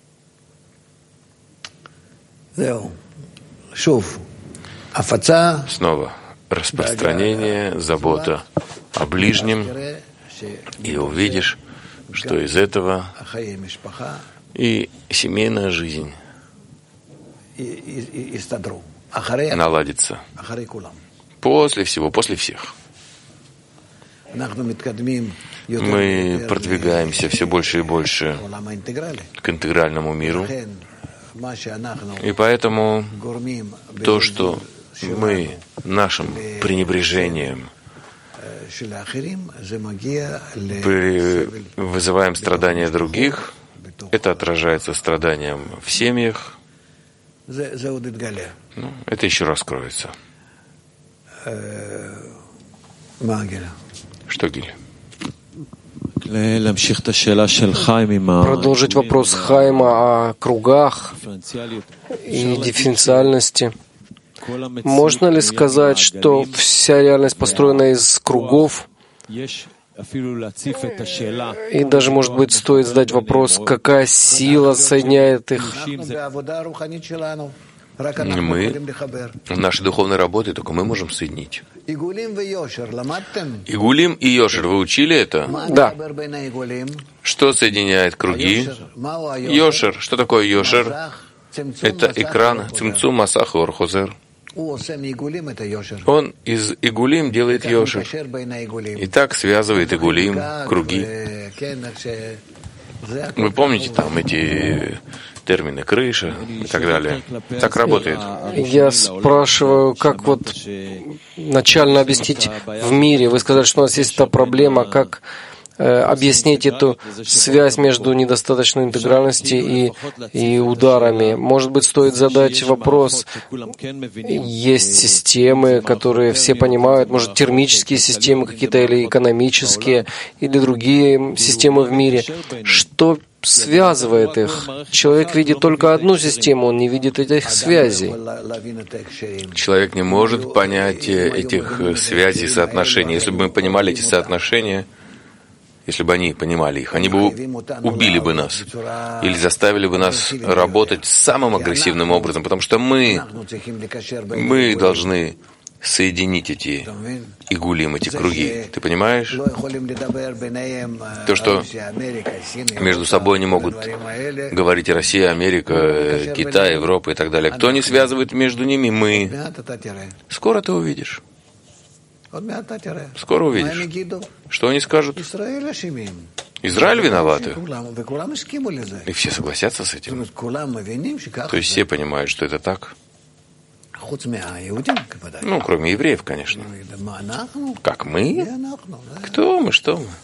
Снова распространение, забота о ближнем, и увидишь, что из этого и семейная жизнь наладится после всего, после всех. Мы продвигаемся все больше и больше к интегральному миру, и поэтому то, что мы нашим пренебрежением вызываем страдания других, это отражается страданием в семьях. Это еще раскроется. Что, Гиль? Продолжить вопрос Хайма о кругах и дифференциальности. Можно ли сказать, что вся реальность построена из кругов? И даже, может быть, стоит задать вопрос, какая сила соединяет их? Мы в нашей духовной работе только мы можем соединить. Игулим и Йошер, вы учили это? Да. Что соединяет круги? Йошер. Что такое Йошер? Это экран Цимцум Масах Орхозер. Он из Игулим делает Йошер. И так связывает Игулим, круги. Вы помните там эти термины крыша и так далее? Так работает. Я спрашиваю, как вот начально объяснить в мире. Вы сказали, что у нас есть эта проблема, как объяснить эту связь между недостаточной интегральностью и ударами. Может быть, стоит задать вопрос. Есть системы, которые все понимают, может, термические системы какие-то, или экономические, или другие системы в мире. Что связывает их? Человек видит только одну систему, он не видит этих связей. Человек не может понять этих связей, соотношений. Если бы мы понимали эти соотношения, если бы они понимали их, они бы убили бы нас или заставили бы нас работать самым агрессивным образом, потому что мы должны соединить эти игулим, эти круги. Ты понимаешь? То, что между собой не могут говорить Россия, Америка, Китай, Европа и так далее. Кто не связывает между ними? Мы. Скоро ты увидишь. Скоро увидишь. Что они скажут? Израиль виноваты. И все согласятся с этим. То есть все понимают, что это так. Ну, кроме евреев, конечно. Как мы? Кто мы? Что мы?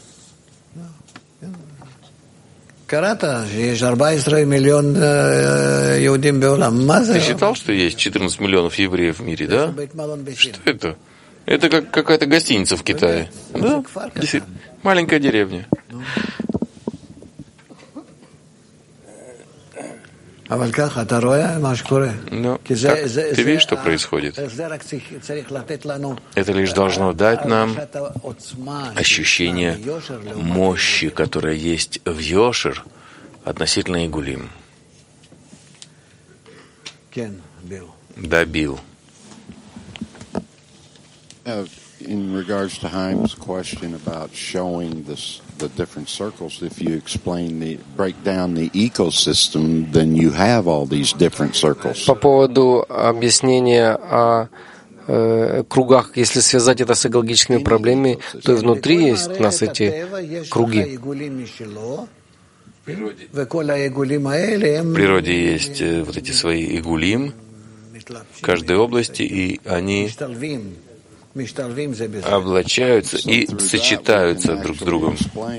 Ты считал, что есть 14 миллионов евреев в мире, да? Что это? Это как какая-то гостиница в Китае. Да? Маленькая деревня. Но ты видишь, что происходит? Это лишь должно дать нам ощущение мощи, которая есть в Йошер относительно Игулим. Да, Билл. In regards to Chaim's question about showing the different circles, if you break down the ecosystem, then you have all these different circles. По поводу объяснения о кругах, если связать это с экологическими проблемами, то и внутри есть у нас эти круги. В природе есть вот эти свои игулим в каждой области, и они облачаются и сочетаются друг с другом.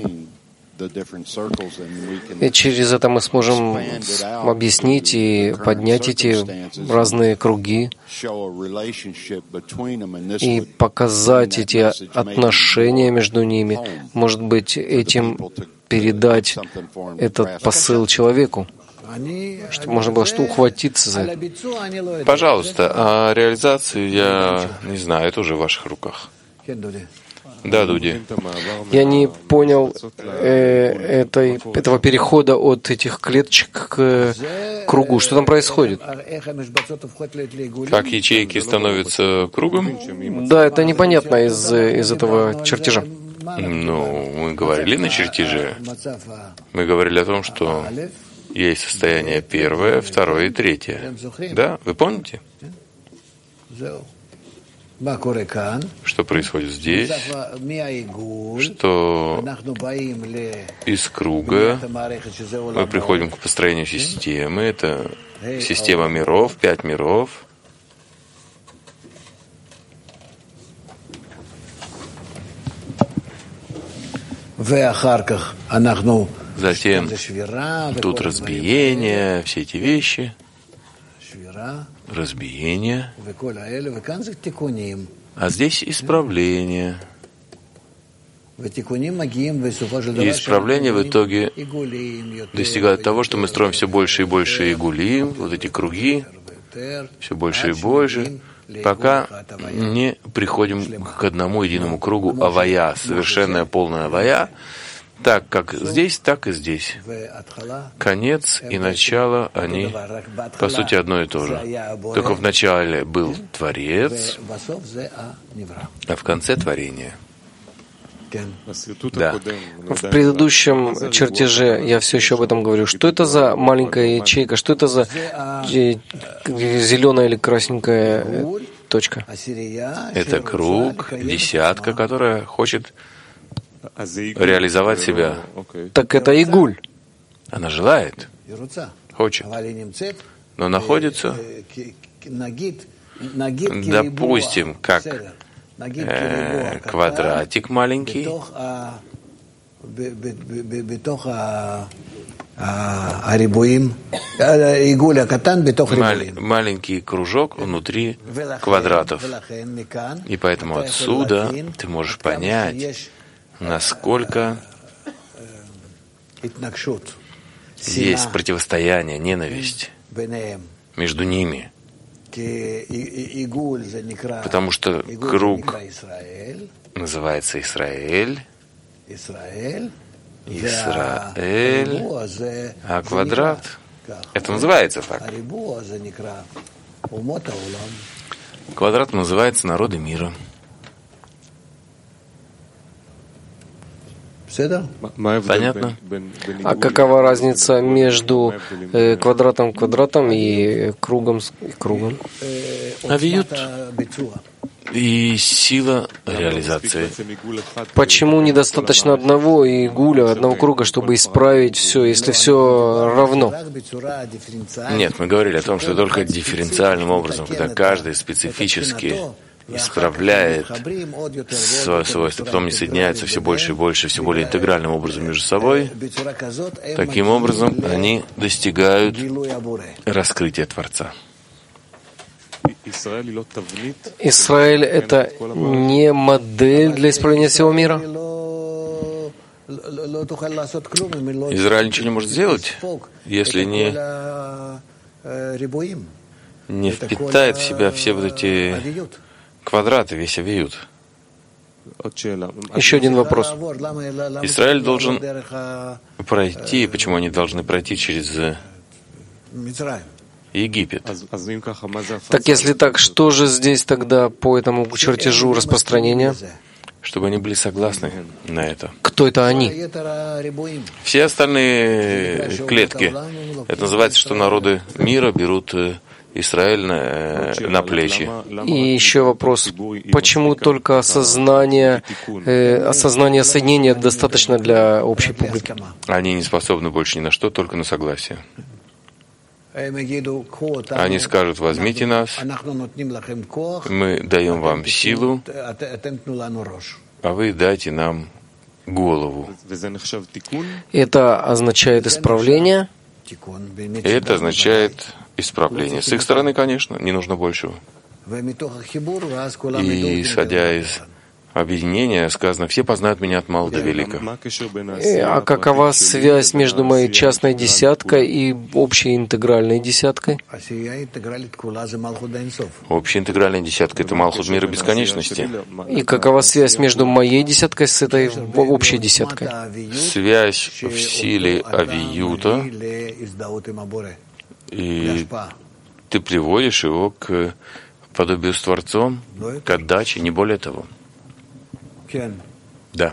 И через это мы сможем объяснить и поднять эти разные круги и показать эти отношения между ними. Может быть, этим передать этот посыл человеку, чтобы можно было что ухватиться за это. Пожалуйста, а реализацию я не знаю, это уже в ваших руках. Да, Дуди. Я не понял этого перехода от этих клеточек к кругу. Что там происходит? Как ячейки становятся кругом? Да, это непонятно из этого чертежа. Ну, мы говорили на чертеже. Мы говорили о том, что есть состояние первое, второе и третье. Да, вы помните? Что происходит здесь? Что из круга мы приходим к построению системы. Это система миров, 5 миров. Затем тут разбиение, все эти вещи, разбиение, а здесь исправление. И исправление в итоге достигает того, что мы строим все больше и больше игулим, вот эти круги, все больше и больше, пока не приходим к одному единому кругу авая, совершенная полная авая, так как здесь, так и здесь. Конец и начало, они, по сути, одно и то же. Только в начале был Творец, а в конце творение. Да. В предыдущем чертеже я все еще об этом говорю. Что это за маленькая ячейка? Что это за зеленая или красненькая точка? Это круг, десятка, которая хочет реализовать себя. Так это игуль. Она желает, хочет, но находится, допустим, как квадратик маленький, маленький кружок внутри квадратов. И поэтому отсюда ты можешь понять, насколько есть противостояние, ненависть между ними. Потому что круг называется Израиль, а квадрат — это называется так. Квадрат называется народы мира. Понятно? А какова разница между квадратом и кругом? Авиют и сила реализации. Почему недостаточно одного игуля, одного круга, чтобы исправить все, если все равно? Нет, мы говорили о том, что только дифференциальным образом, когда каждый специфически исправляет свое свойство, потом они соединяются все больше и больше, все более интегральным образом между собой, таким образом они достигают раскрытия Творца. Израиль — это не модель для исправления всего мира? Израиль ничего не может сделать, если не впитает в себя все вот эти квадраты, весь авиют. Еще один вопрос. Израиль должен пройти, почему они должны пройти через Египет? Так если так, что же здесь тогда по этому чертежу распространения? Чтобы они были согласны на это. Кто это они? Все остальные клетки. Это называется, что народы мира берут Израиль на плечи. И еще вопрос. Почему только осознание соединения достаточно для общей публики? Они не способны больше ни на что, только на согласие. Они скажут: возьмите нас, мы даем вам силу, а вы дайте нам голову. Это означает исправление? Это означает исправление. С их стороны, конечно, не нужно большего. И исходя из объединения, сказано: все познают меня от мала до велика. А какова связь между моей частной десяткой и общей интегральной десяткой? Общая интегральная десятка — это Малхут мира бесконечности. И какова связь между моей десяткой с этой общей десяткой? Связь в силе авиюта, и ты приводишь его к подобию с Творцом, к отдаче, не более того. Да.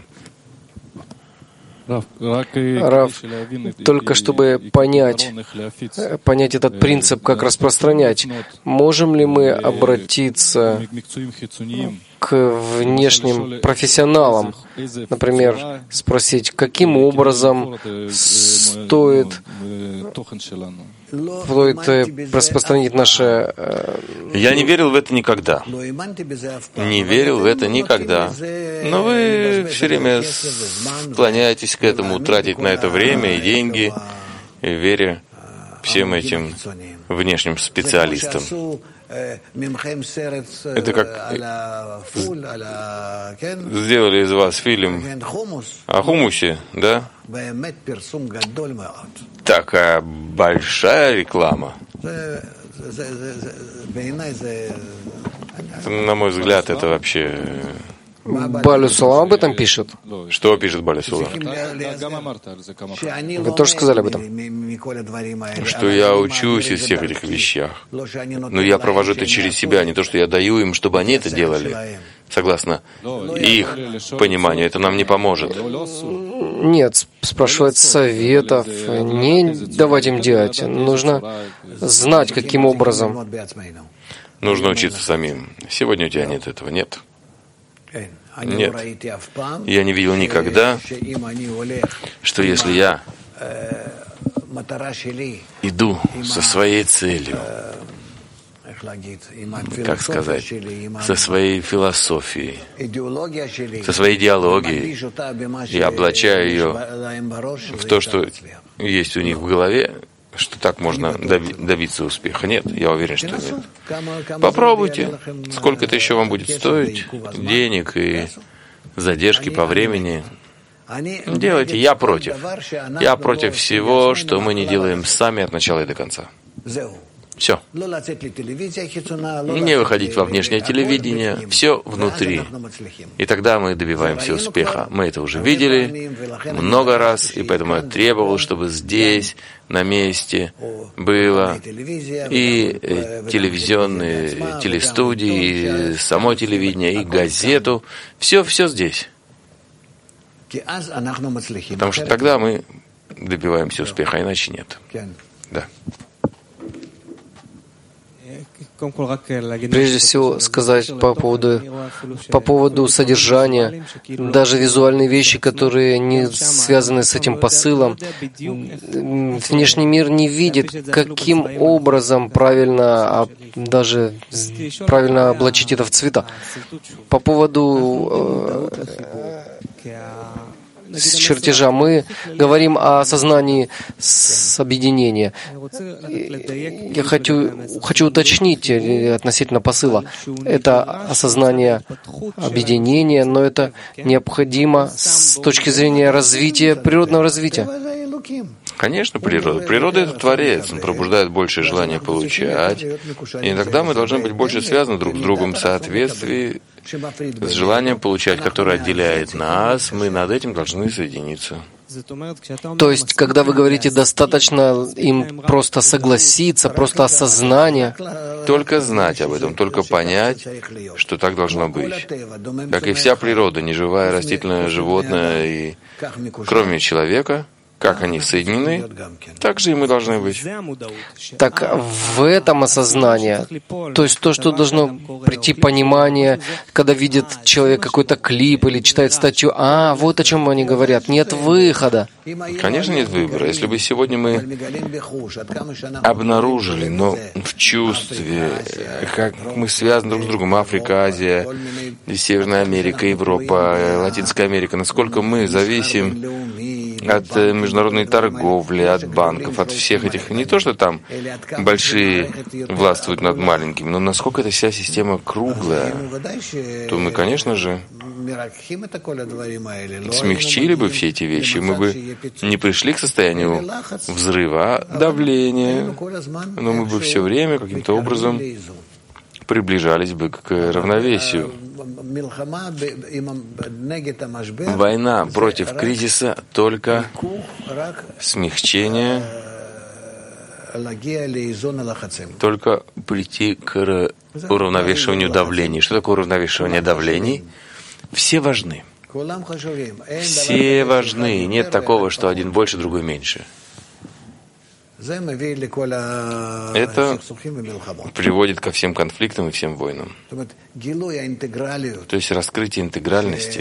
Рав, только чтобы понять этот принцип, как распространять, можем ли мы обратиться к внешним профессионалам, например, спросить, каким образом стоит распространить наше... Я не верил в это никогда. Не верил в это никогда. Но вы все время склоняетесь к этому, тратить на это время и деньги, веря всем этим внешним специалистам. Это как сделали из вас фильм о хумусе, да? Такая большая реклама. На мой взгляд, это вообще... Балю Сулам об этом пишет? Что пишет Балю Сулам? Вы тоже сказали об этом? Что я учусь из всех этих вещах. Но я провожу это через себя, не то, что я даю им, чтобы они это делали. Согласно их пониманию, это нам не поможет. Нет, спрашивать советов, не давать им делать. Нужно знать, каким образом. Нужно учиться самим. Сегодня у тебя нет этого, нет? Нет. Я не видел никогда, что если я иду со своей целью, как сказать, со своей философией, со своей идеологией, и облачаю ее в то, что есть у них в голове, что так можно добиться успеха. Нет, я уверен, что нет. Попробуйте. Сколько это еще вам будет стоить? Денег и задержки по времени. Делайте. Я против. Я против всего, что мы не делаем сами от начала и до конца. Все. Не выходить во внешнее телевидение, все внутри. И тогда мы добиваемся успеха. Мы это уже видели много раз, и поэтому я требовал, чтобы здесь, на месте, было и телевизионные телестудии, и само телевидение, и газету. Все здесь. Потому что тогда мы добиваемся успеха, иначе нет. Да. Прежде всего сказать по поводу содержания, даже визуальные вещи, которые не связаны с этим посылом. Внешний мир не видит, каким образом правильно облачить это в цвета. По поводу чертежа мы говорим о осознании объединения. Я хочу уточнить относительно посыла. Это осознание объединения, но это необходимо с точки зрения развития, природного развития. Конечно, природа. Природа — это Творец. Он пробуждает большее желание получать. И тогда мы должны быть больше связаны друг с другом в соответствии с желанием получать, которое отделяет нас. Мы над этим должны соединиться. То есть, когда вы говорите, достаточно им просто согласиться, просто осознание. Только знать об этом, только понять, что так должно быть. Как и вся природа, неживая, растительное, животное, и кроме человека, как они соединены, так же и мы должны быть. Так в этом осознание, то есть то, что должно прийти понимание, когда видит человек какой-то клип или читает статью, вот о чем они говорят, нет выхода. Конечно, нет выбора. Если бы сегодня мы обнаружили, но в чувстве, как мы связаны друг с другом, Африка, Азия, Северная Америка, Европа, Латинская Америка, насколько мы зависим от международной торговли, от банков, от всех этих. Не то, что там большие властвуют над маленькими, но насколько эта вся система круглая, то мы, конечно же, смягчили бы все эти вещи. Мы бы не пришли к состоянию взрыва, давления, но мы бы все время каким-то образом приближались бы к равновесию. Война против кризиса — только смягчение, только прийти к уравновешиванию давлений. Что такое уравновешивание давлений? Все важны. Все важны. Нет такого, что один больше, другой меньше. Это приводит ко всем конфликтам и всем войнам. То есть раскрытие интегральности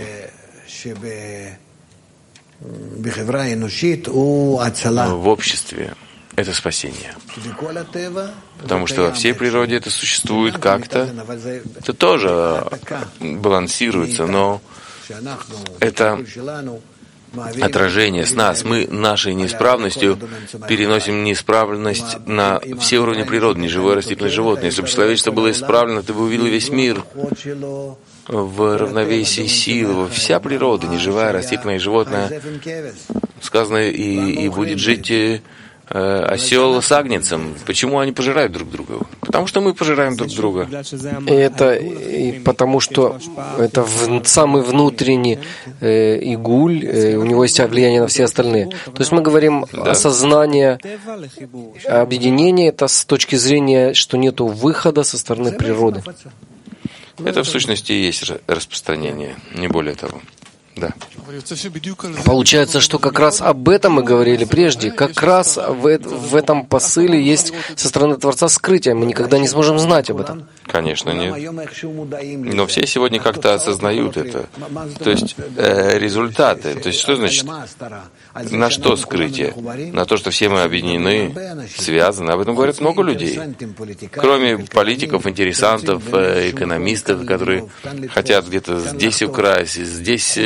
в обществе — это спасение. Потому что во всей природе это существует как-то. Это тоже балансируется, но это отражение с нас. Мы нашей неисправностью переносим неисправность на все уровни природы, неживое, растительное, животное. Если бы человечество было исправлено, ты бы увидел весь мир в равновесии сил. Вся природа, неживая, растительная и животное, сказано, и будет жить осел с агнцем. Почему они пожирают друг друга? Потому что мы пожираем друг друга. И потому что это самый внутренний игуль, у него есть влияние на все остальные. То есть мы говорим осознание объединения, это с точки зрения, что нет выхода со стороны природы. Это в сущности и есть распространение, не более того. Да. Получается, что как раз об этом мы говорили прежде. Как раз в этом посыле есть со стороны Творца скрытие. Мы никогда не сможем знать об этом. Конечно, нет. Но все сегодня как-то осознают это. То есть результаты. То есть что значит? На что скрытие? На то, что все мы объединены, связаны. Об этом говорят много людей. Кроме политиков, интересантов, экономистов, которые хотят где-то здесь украсть, здесь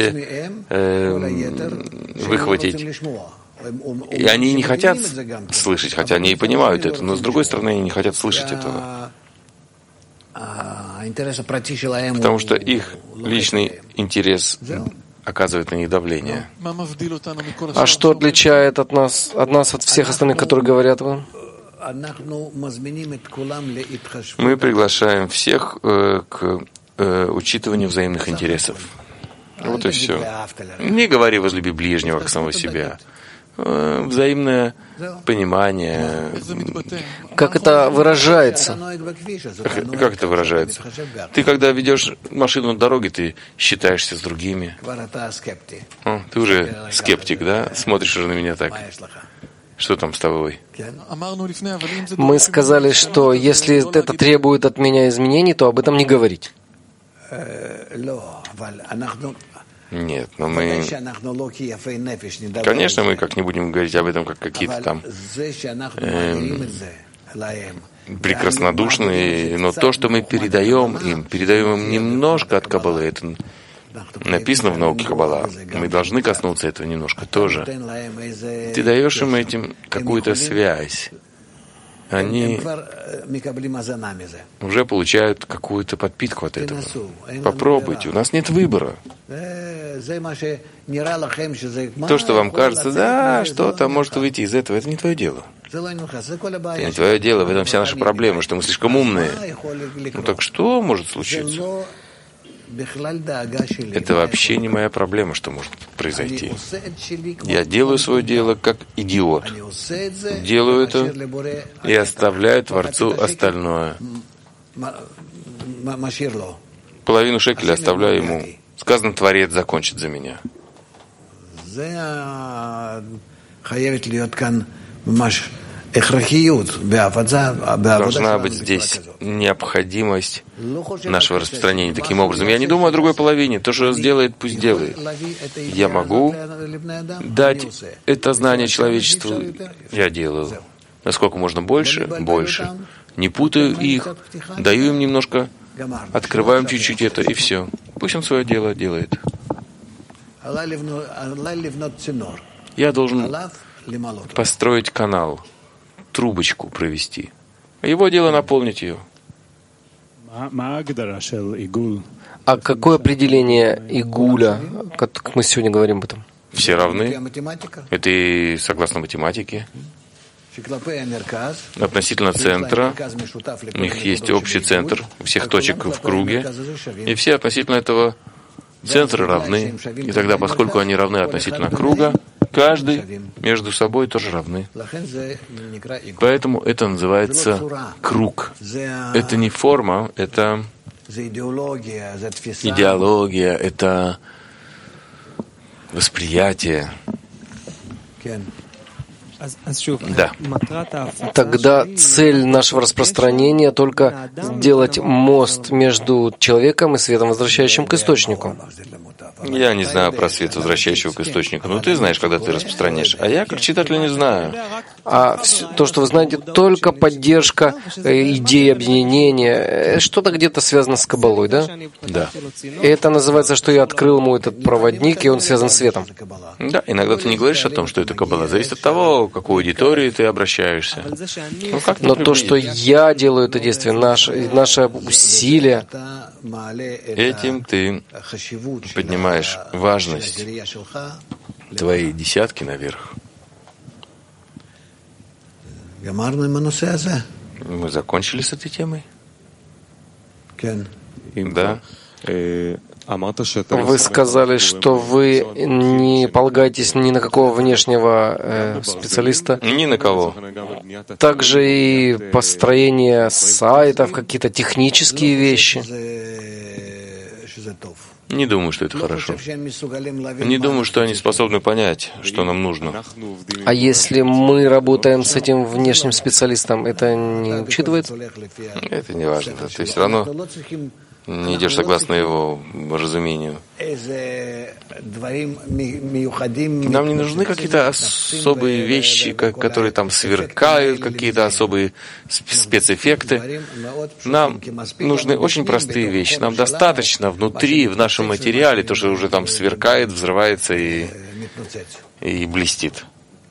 выхватить. И они не хотят слышать, хотя они и понимают это, но с другой стороны, они не хотят слышать этого. Потому что их личный интерес оказывает на них давление. А что отличает от нас от всех остальных, которые говорят вам? Мы приглашаем всех к учитыванию взаимных интересов. Вот и все. Не говори «возлюби ближнего, как самого себя». Взаимное понимание. Как это выражается? Как это выражается? Ты, когда ведешь машину на дороге, ты считаешься с другими. Ты уже скептик, да? Смотришь уже на меня так. Что там с тобой? Мы сказали, что если это требует от меня изменений, то об этом не говорить. Нет, но мы... Конечно, мы как не будем говорить об этом, как какие-то там прекраснодушные, но то, что мы передаем им немножко от Каббалы, это написано в науке Каббала, мы должны коснуться этого немножко тоже. Ты даешь им этим какую-то связь. Они уже получают какую-то подпитку от этого. Попробуйте, у нас нет выбора. То, что вам кажется, да, что-то может выйти из этого, это не твое дело. Это не твое дело, в этом вся наша проблема, что мы слишком умные. Ну так что может случиться? Это вообще не моя проблема, что может произойти. Я делаю свое дело как идиот. Делаю это и оставляю Творцу остальное. Половину шекеля оставляю ему. Сказано, Творец закончит за меня. Должна быть здесь необходимость нашего распространения таким образом. Я не думаю о другой половине. То, что сделает, пусть делает. Я могу дать это знание человечеству. Я делаю. Насколько можно больше, больше. Не путаю их, даю им немножко, открываем чуть-чуть это, и все. Пусть он свое дело делает. Я должен построить канал, трубочку провести. Его дело наполнить ее. А какое определение игуля, как мы сегодня говорим об этом? Все равны. Это и согласно математике. Относительно центра, у них есть общий центр, у всех точек в круге, и все относительно этого центра равны. И тогда, поскольку они равны относительно круга, каждый между собой тоже равны. Поэтому это называется круг. Это не форма, это идеология, это восприятие. Да. Тогда цель нашего распространения только сделать мост между человеком и светом, возвращающим к источнику. Я не знаю про свет, возвращающего к источнику. Но ты знаешь, когда ты распространяешь. А я, как читатель, не знаю. А то, что вы знаете, только поддержка идеи объединения, что-то где-то связано с Каббалой, да? Да. И это называется, что я открыл ему этот проводник, и он связан с светом. Да, иногда ты не говоришь о том, что это Каббала. Зависит от того, к какой аудитории ты обращаешься. Но то, что я делаю это действие, наше усилие, этим ты поднимаешь важность твоей десятки наверх. Мы закончили с этой темой? Да. Вы сказали, что вы не полагаетесь ни на какого внешнего специалиста. Ни на кого. Также и построение сайтов, какие-то технические вещи. Не думаю, что это хорошо. Не думаю, что они способны понять, что нам нужно. А если мы работаем с этим внешним специалистом, это не учитывается? Это не важно. Ты все равно не идешь согласно его разумению. Нам не нужны какие-то особые вещи, которые там сверкают, какие-то особые спецэффекты. Нам нужны очень простые вещи. Нам достаточно внутри, в нашем материале, то, что уже там сверкает, взрывается и блестит.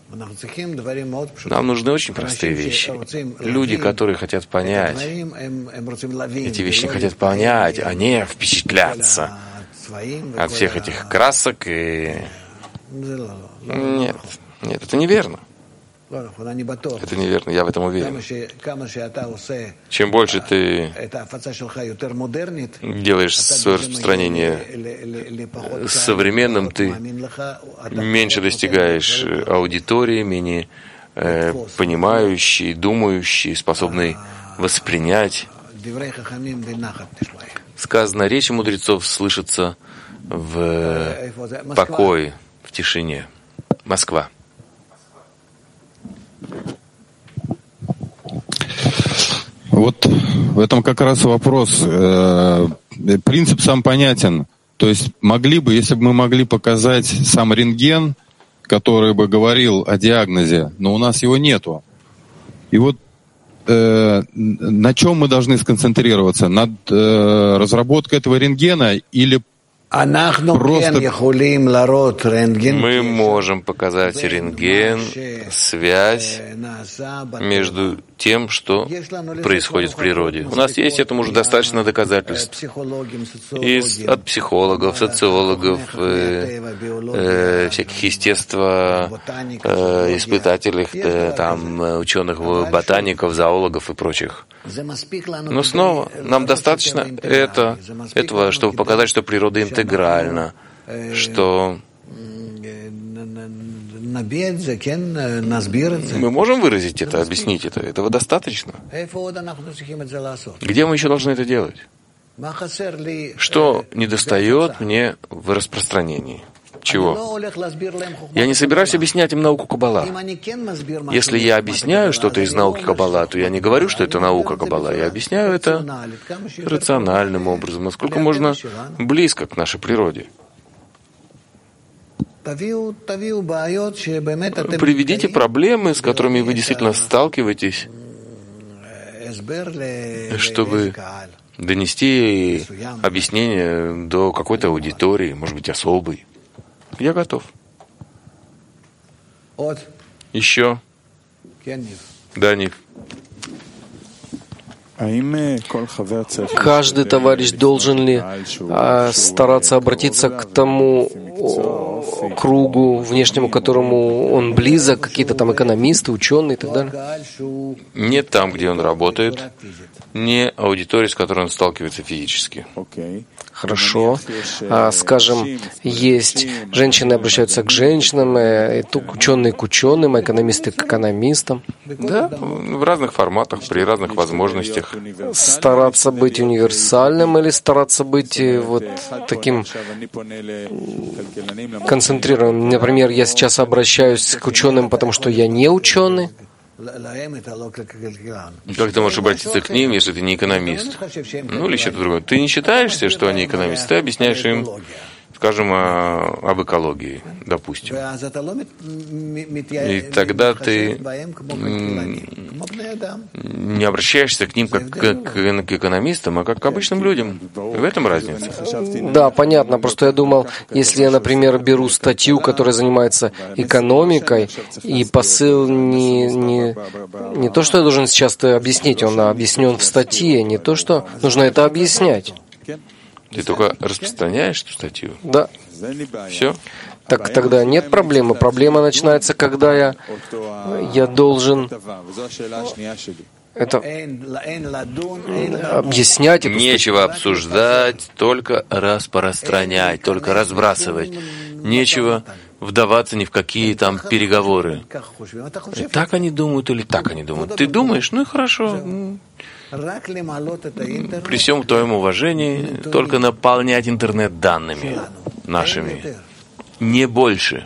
Нам нужны очень простые вещи. Люди, которые хотят понять, эти вещи хотят понять, а не впечатляться от всех этих красок. И... Нет, это неверно. Это неверно, я в этом уверен. Чем больше ты делаешь свое распространение современным, ты меньше достигаешь аудитории, менее понимающий, думающий, способный воспринять. Сказано, речи мудрецов слышатся в покое, в тишине. Москва. Вот в этом как раз вопрос. Принцип сам понятен. То есть могли бы, если бы мы могли показать сам рентген, который бы говорил о диагнозе, но у нас его нету. И вот на чем мы должны сконцентрироваться? Над разработкой этого рентгена или просто... Мы можем показать рентген, связь между тем, что происходит в природе. У нас есть этому уже достаточно доказательств. От психологов, социологов, всяких естествоиспытателей, там, ученых-ботаников, зоологов и прочих. Но снова, нам достаточно этого, чтобы показать, что природа интегральна, что мы можем выразить это, объяснить это. Этого достаточно. Где мы еще должны это делать? Что недостает мне в распространении? Чего? Я не собираюсь объяснять им науку Каббала. Если я объясняю что-то из науки Каббала, то я не говорю, что это наука Каббала. Я объясняю это рациональным образом, насколько можно близко к нашей природе. Приведите проблемы, с которыми вы действительно сталкиваетесь, чтобы донести объяснение до какой-то аудитории, может быть, особой. Я готов. Еще. Да, Нив. Каждый товарищ должен ли стараться обратиться к тому кругу внешнему, к которому он близок, какие-то там экономисты, ученые и так далее? Не там, где он работает, не аудитория, с которой он сталкивается физически. Хорошо. Скажем, есть женщины обращаются к женщинам, ученые к ученым, экономисты к экономистам. Да, в разных форматах, при разных возможностях. Стараться быть универсальным или стараться быть вот таким концентрированным. Например, я сейчас обращаюсь к ученым, потому что я не ученый. Как ты можешь обратиться к ним, если ты не экономист? Ну, или что-то другое. Ты не считаешься, что они экономисты, ты объясняешь им, скажем, об экологии, допустим. И тогда ты не обращаешься к ним как к экономистам, а как к обычным людям. В этом разница. Да, понятно. Просто я думал, если я, например, беру статью, которая занимается экономикой, и посыл не то, что я должен сейчас объяснить, он объяснен в статье, не то, что нужно это объяснять. Ты только распространяешь эту статью? Да. Все? Так тогда нет проблемы. Проблема начинается, когда я должен это объяснять. Нечего обсуждать, только распространять, только разбрасывать. Нечего вдаваться ни в какие там переговоры. И так они думают или так они думают. Ты думаешь? Ну и хорошо. При всем твоем уважении, только наполнять интернет данными нашими. Не больше.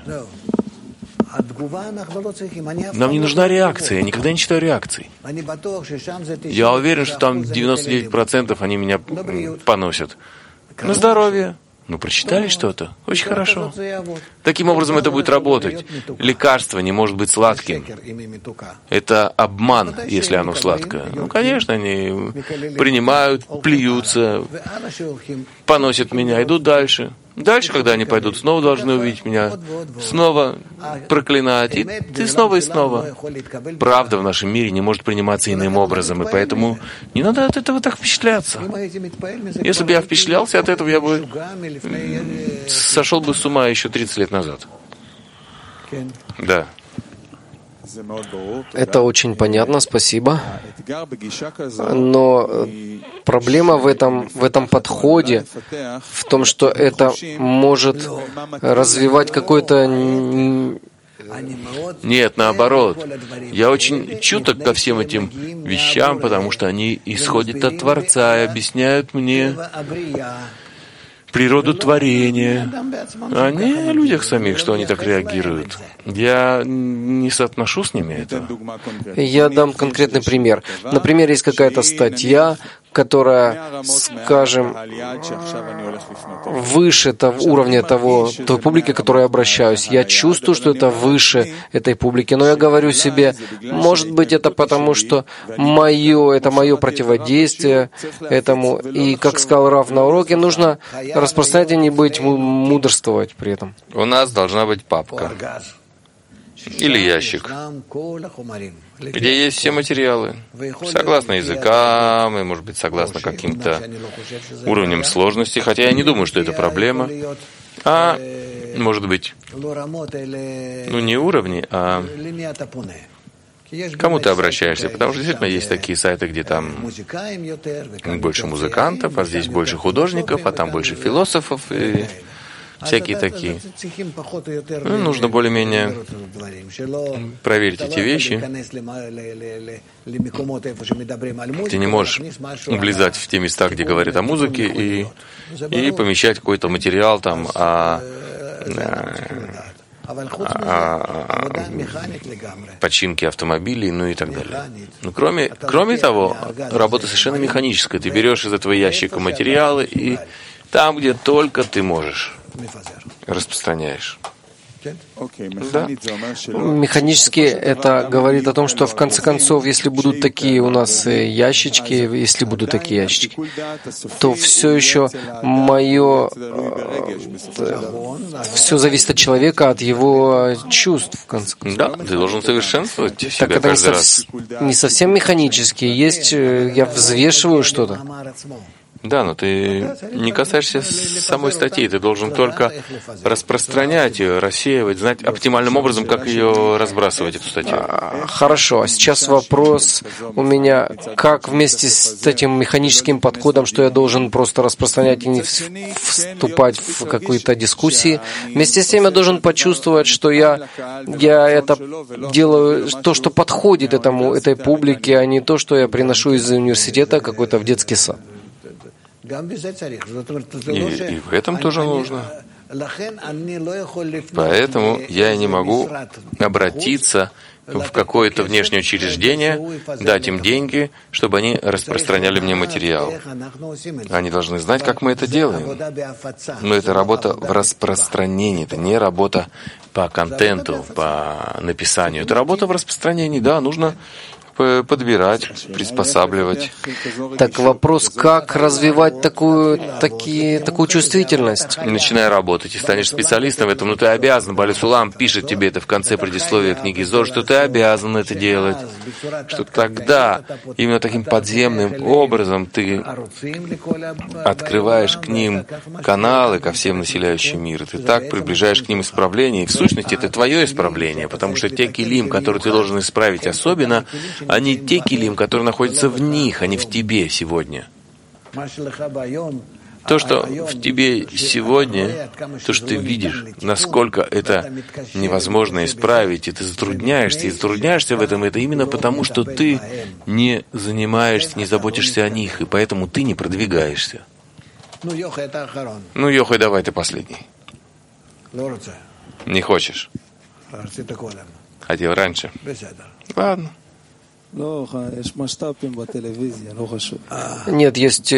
Нам не нужна реакция. Я никогда не читаю реакций. Я уверен, что там 99% они меня поносят. На здоровье. Ну, прочитали что-то? Очень хорошо. Таким образом это будет работать. Лекарство не может быть сладким. Это обман, если оно сладкое. Ну, конечно, они принимают, плюются, поносят меня, идут дальше. Дальше, когда они пойдут, снова должны увидеть меня, снова проклинать, и ты снова и снова. Правда в нашем мире не может приниматься иным образом, и поэтому не надо от этого так впечатляться. Если бы я впечатлялся от этого, я бы сошел бы с ума еще 30 лет назад. Да. Это очень понятно, спасибо. Но проблема в этом подходе в том, что это может развивать какое-то... Нет, наоборот. Я очень чуток ко всем этим вещам, потому что они исходят от Творца и объясняют мне природу творения, а не о людях самих, что они так реагируют. Я не соотношу с ними это. Я дам конкретный пример. Например, есть какая-то статья, которая, скажем, выше того уровня той публики, к которой я обращаюсь. Я чувствую, что это выше этой публики, но я говорю себе, может быть, это потому, что это мое противодействие этому. И, как сказал Рав на уроке, нужно распространять и не быть мудрствовать при этом. У нас должна быть папка или ящик, где есть все материалы, согласно языкам и, может быть, согласно каким-то уровням сложности, хотя я не думаю, что это проблема, а, может быть, не уровни, а к кому ты обращаешься, потому что действительно есть такие сайты, где там больше музыкантов, а здесь больше художников, а там больше философов и всякие такие. Нужно более-менее проверить эти вещи. Ты не можешь влезать в те места, где говорят о музыке, и помещать какой-то материал там о починке автомобилей, и так далее. Но кроме того, работа совершенно механическая. Ты берешь из этого ящика материалы и там, где только ты можешь, распространяешь. Да. Механически это говорит о том, что в конце концов, если будут такие у нас ящички, то все еще все зависит от человека, от его чувств, в конце концов. Да, ты должен совершенствовать себя так каждый раз. Не совсем механически. Я взвешиваю что-то. Да, но ты не касаешься самой статьи, ты должен только распространять ее, рассеивать, знать оптимальным образом, как ее разбрасывать, эту статью. Хорошо, а сейчас вопрос у меня, как вместе с этим механическим подходом, что я должен просто распространять и не вступать в какие-то дискуссии, вместе с тем я должен почувствовать, что я это делаю, то, что подходит этой публике, а не то, что я приношу из университета какой-то в детский сад. И в этом тоже нужно. Поэтому я не могу обратиться в какое-то внешнее учреждение, дать им деньги, чтобы они распространяли мне материал. Они должны знать, как мы это делаем. Но это работа в распространении, это не работа по контенту, по написанию. Это работа в распространении, да, нужно подбирать, приспосабливать. Так вопрос, как развивать такую чувствительность? Начинай работать и станешь специалистом в этом, но ты обязан. Бали Сулам пишет тебе это в конце предисловия книги Зор, что ты обязан это делать. Что тогда именно таким подземным образом ты открываешь к ним каналы ко всем населяющим мир. Ты так приближаешь к ним исправление. И в сущности это твое исправление, потому что те килим, которые ты должен исправить особенно, они те килим, которые находятся в них, а не в тебе сегодня. То, что в тебе сегодня, то, что ты видишь, насколько это невозможно исправить, и ты затрудняешься в этом, это именно потому, что ты не занимаешься, не заботишься о них, и поэтому ты не продвигаешься. Йохай, давай, ты последний. Не хочешь? Хотел раньше? Ладно. Нет, есть...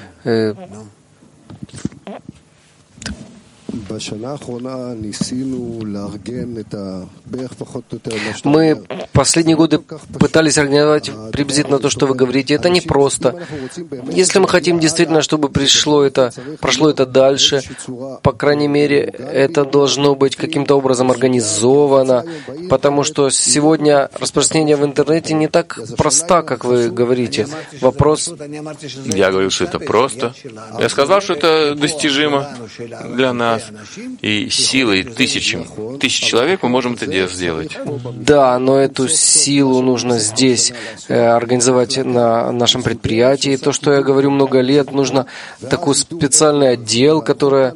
Мы последние годы пытались организовать приблизительно то, что вы говорите. Это непросто. Если мы хотим действительно, чтобы прошло это дальше, по крайней мере, это должно быть каким-то образом организовано, потому что сегодня распространение в интернете не так просто, как вы говорите. Вопрос... Я говорил, что это просто. Я сказал, что это достижимо для нас. И силой тысяч человек мы можем это сделать. Да, но эту силу нужно здесь организовать на нашем предприятии. То, что я говорю много лет, нужно такой специальный отдел, который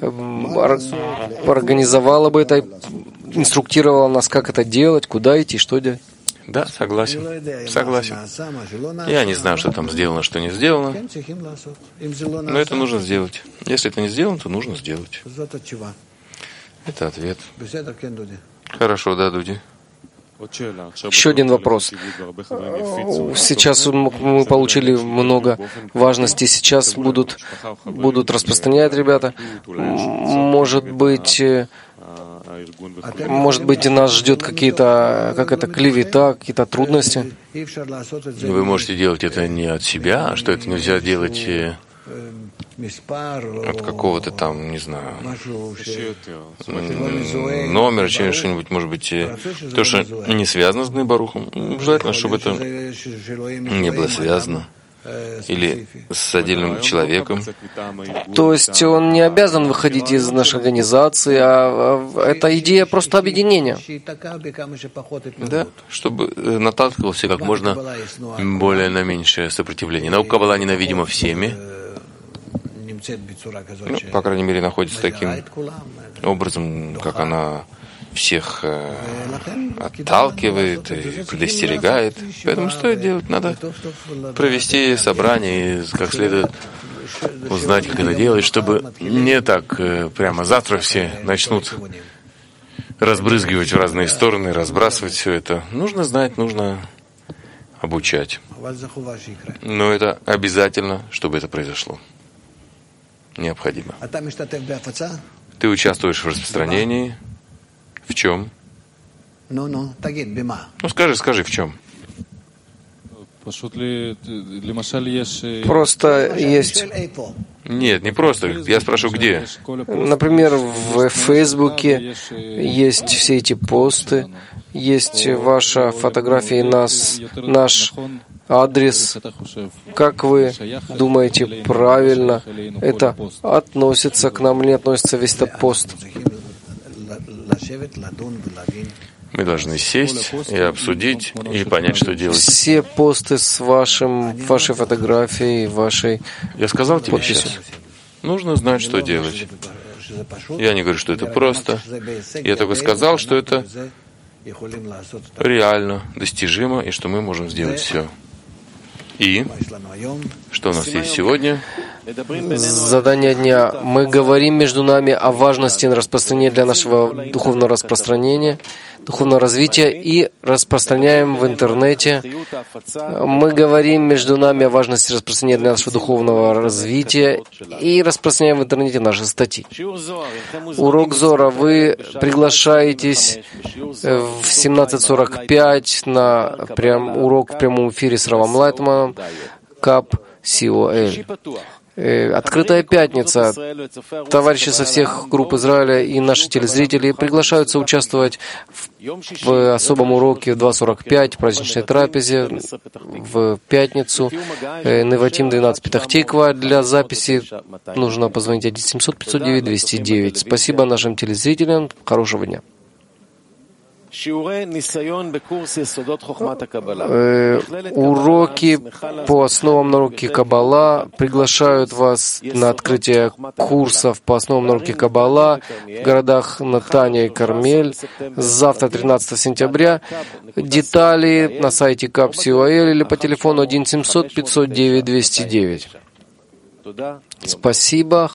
организовала бы это, инструктировала нас, как это делать, куда идти, что делать. Да, согласен. Я не знаю, что там сделано, что не сделано. Но это нужно сделать. Если это не сделано, то нужно сделать. Это ответ. Хорошо, да, Дуди? Еще один вопрос. Сейчас мы получили много важности. Сейчас будут распространять ребята. Может быть, нас ждет какая-то клевета, какие-то трудности. Вы можете делать это не от себя, а что это нельзя делать от какого-то там, не знаю, номера, что-нибудь, может быть, то, что не связано с Бней-Барухом. Желательно, чтобы это не было связано. Или с отдельным человеком. То есть он не обязан выходить из нашей организации, а это идея просто объединения. Да, чтобы наталкивался как можно более на меньшее сопротивление. Наука Каббала ненавидима всеми. По крайней мере, находится таким образом, как она всех отталкивает и предостерегает. Поэтому стоит делать, надо провести собрание и как следует узнать, как это делать, чтобы не так прямо завтра все начнут разбрызгивать в разные стороны, разбрасывать все это. Нужно знать, нужно обучать. Но это обязательно, чтобы это произошло. Необходимо. Ты участвуешь в распространении. В чем? Ну, скажи, в чем? Просто есть... Нет, не просто. Я спрашиваю, где? Например, в Фейсбуке есть все эти посты, есть ваша фотография и наш адрес. Как вы думаете, правильно это относится к нам или не относится весь этот пост? Мы должны сесть и обсудить, и понять, что делать. Все посты с вашей фотографией, вашей Я сказал тебе сейчас. Нужно знать, что делать. Я не говорю, что это просто. Я только сказал, что это реально, достижимо, и что мы можем сделать все. И что у нас есть сегодня? Задание дня. Мы говорим между нами о важности распространения для нашего духовного распространения, духовного развития и распространяем в интернете. Мы говорим между нами о важности распространения для нашего духовного развития и распространяем в интернете наши статьи. Урок Зора. Вы приглашаетесь в 17:45 на урок в прямом эфире с Равом Лайтманом, КАП-СИОЛ. Открытая пятница. Товарищи со всех групп Израиля и наши телезрители приглашаются участвовать в особом уроке в 2:45 в праздничной трапезе в пятницу. Неватим 12 Петах-Тиква. Для записи нужно позвонить 1-700-509-209. Спасибо нашим телезрителям. Хорошего дня. Уроки по основам науки Каббала приглашают вас на открытие курсов по основам науки Каббала в городах Натания и Кармель. Завтра, 13 сентября. Детали на сайте КАП-СИОЛ или по телефону 1-700-509-209. Спасибо.